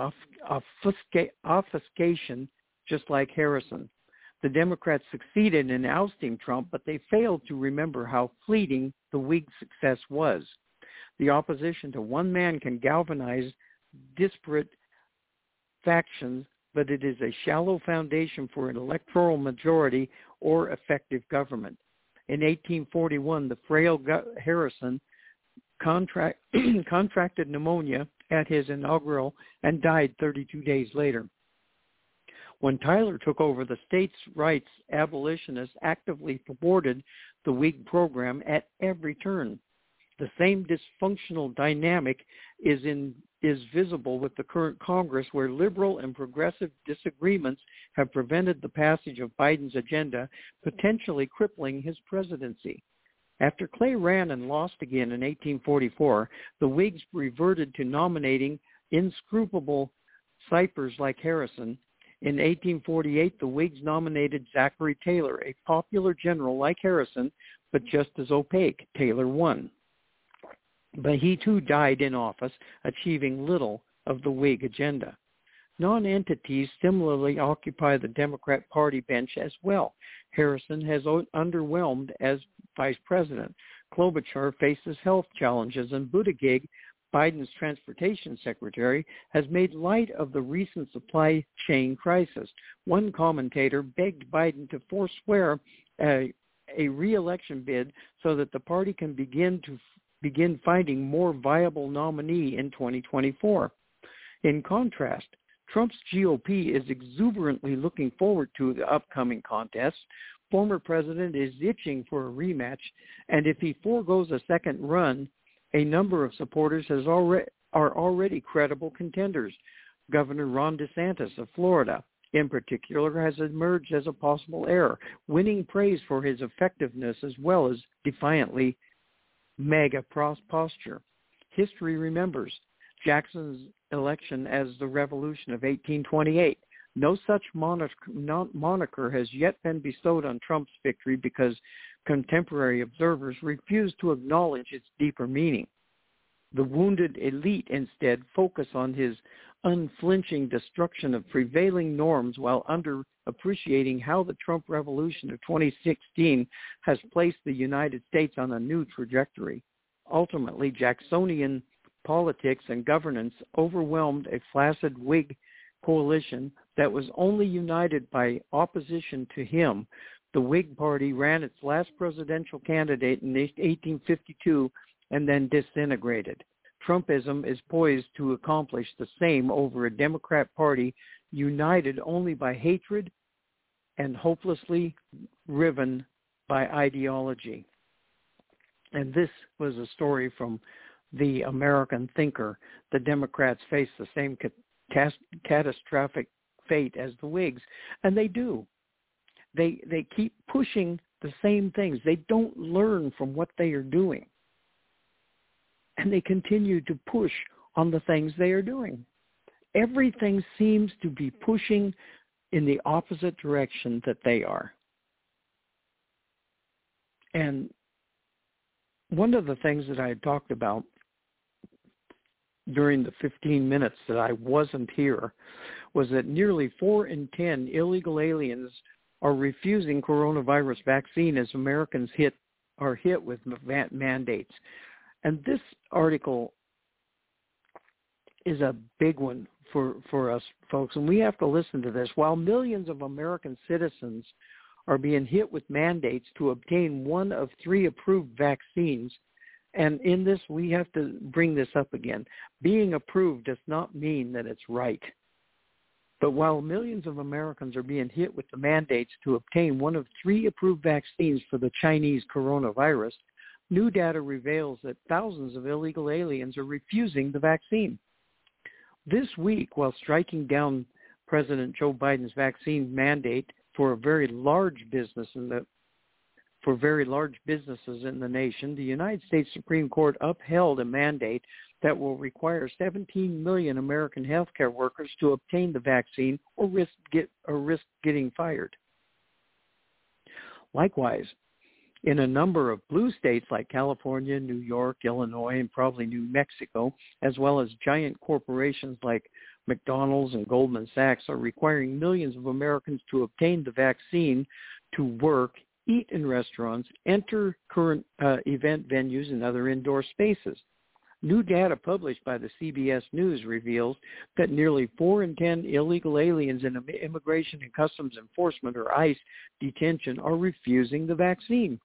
obfuscation, just like Harrison. The Democrats succeeded in ousting Trump, but they failed to remember how fleeting the Whig success was. The opposition to one man can galvanize disparate factions, but it is a shallow foundation for an electoral majority or effective government. In 1841, the frail Harrison contracted pneumonia at his inaugural and died 32 days later. When Tyler took over, the states' rights abolitionists actively thwarted the Whig program at every turn. The same dysfunctional dynamic is visible with the current Congress, where liberal and progressive disagreements have prevented the passage of Biden's agenda, potentially crippling his presidency. After Clay ran and lost again in 1844, the Whigs reverted to nominating inscrutable ciphers like Harrison. In 1848, the Whigs nominated Zachary Taylor, a popular general like Harrison, but just as opaque. Taylor won. But he too died in office, achieving little of the Whig agenda. Non-entities similarly occupy the Democrat Party bench as well. Harrison has underwhelmed as vice president. Klobuchar faces health challenges, and Buttigieg, Biden's transportation secretary, has made light of the recent supply chain crisis. One commentator begged Biden to forswear a re-election bid so that the party can begin finding more viable nominee in 2024. In contrast, Trump's GOP is exuberantly looking forward to the upcoming contest. Former president is itching for a rematch, and if he foregoes a second run, a number of supporters are already credible contenders. Governor Ron DeSantis of Florida, in particular, has emerged as a possible heir, winning praise for his effectiveness as well as defiantly MAGA posture. History remembers Jackson's election as the Revolution of 1828. No such moniker has yet been bestowed on Trump's victory because contemporary observers refuse to acknowledge its deeper meaning. The wounded elite instead focus on his unflinching destruction of prevailing norms while underappreciating how the Trump Revolution of 2016 has placed the United States on a new trajectory. Ultimately, Jacksonian politics and governance overwhelmed a flaccid Whig coalition that was only united by opposition to him. The Whig Party ran its last presidential candidate in 1852 and then disintegrated. Trumpism is poised to accomplish the same over a Democrat Party united only by hatred and hopelessly riven by ideology. And this was a story from the American Thinker. The Democrats face the same catastrophic fate as the Whigs, and they do. They keep pushing the same things. They don't learn from what they are doing. And they continue to push on the things they are doing. Everything seems to be pushing in the opposite direction that they are. And one of the things that I had talked about during the 15 minutes that I wasn't here was that nearly 4 in 10 illegal aliens are refusing coronavirus vaccine as Americans are hit with mandates. And this article is a big one for us folks, and we have to listen to this. While millions of American citizens are being hit with mandates to obtain one of 3 approved vaccines, and in this we have to bring this up again. Being approved does not mean that it's right. But while millions of Americans are being hit with the mandates to obtain one of 3 approved vaccines for the Chinese coronavirus, new data reveals that thousands of illegal aliens are refusing the vaccine. This week, while striking down President Joe Biden's vaccine mandate for very large businesses in the nation, the United States Supreme Court upheld a mandate that will require 17 million American healthcare workers to obtain the vaccine or risk getting fired. Likewise, in a number of blue states like California, New York, Illinois, and probably New Mexico, as well as giant corporations like McDonald's and Goldman Sachs are requiring millions of Americans to obtain the vaccine to work, eat in restaurants, enter current event venues and other indoor spaces. New data published by the CBS News reveals that nearly 4 in 10 illegal aliens in Immigration and Customs Enforcement, or ICE, detention are refusing the vaccine.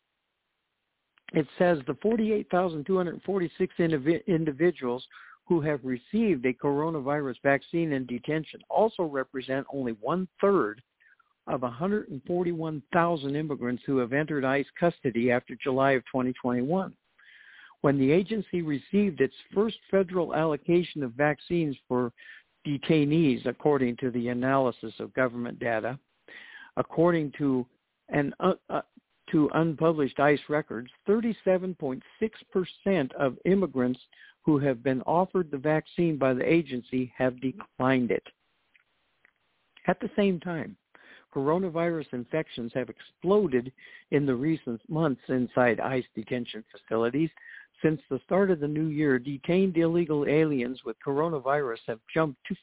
It says the 48,246 individuals who have received a coronavirus vaccine in detention also represent only 1/3 of 141,000 immigrants who have entered ICE custody after July of 2021. When the agency received its first federal allocation of vaccines for detainees, according to the analysis of government data, according to unpublished ICE records, 37.6% of immigrants who have been offered the vaccine by the agency have declined it. At the same time, coronavirus infections have exploded in the recent months inside ICE detention facilities. Since the start of the new year, detained illegal aliens with coronavirus have jumped to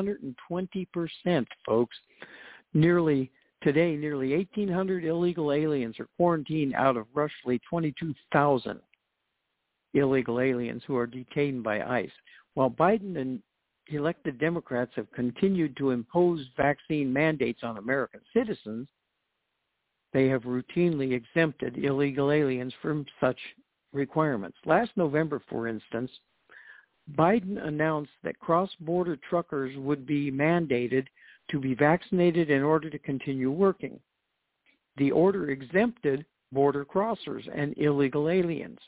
520%, folks. Nearly 1,800 illegal aliens are quarantined out of roughly 22,000 illegal aliens who are detained by ICE. While Biden and elected Democrats have continued to impose vaccine mandates on American citizens, they have routinely exempted illegal aliens from such requirements. Last November, for instance, Biden announced that cross-border truckers would be mandated to be vaccinated in order to continue working. The order exempted border crossers and illegal aliens.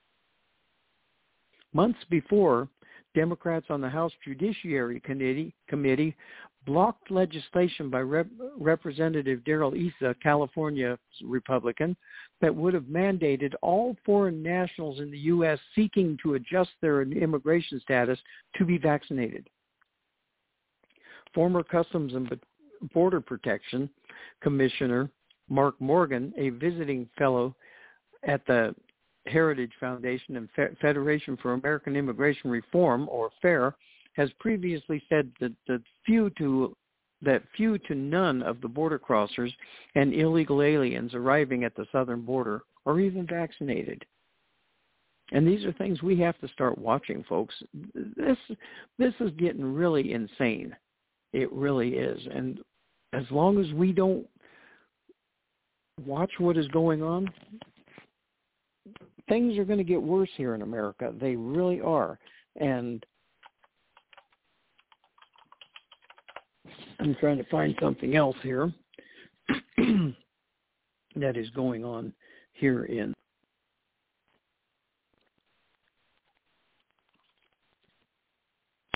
Months before, Democrats on the House Judiciary Committee blocked legislation by Representative Darrell Issa, California Republican, that would have mandated all foreign nationals in the U.S. seeking to adjust their immigration status to be vaccinated. Former Customs and Border Protection Commissioner Mark Morgan, a visiting fellow at the Heritage Foundation and Federation for American Immigration Reform, or FAIR, has previously said that few to none of the border crossers and illegal aliens arriving at the southern border are even vaccinated. And these are things we have to start watching, folks. This is getting really insane. It really is. And as long as we don't watch what is going on, things are going to get worse here in America. They really are. And I'm trying to find something else here that is going on here in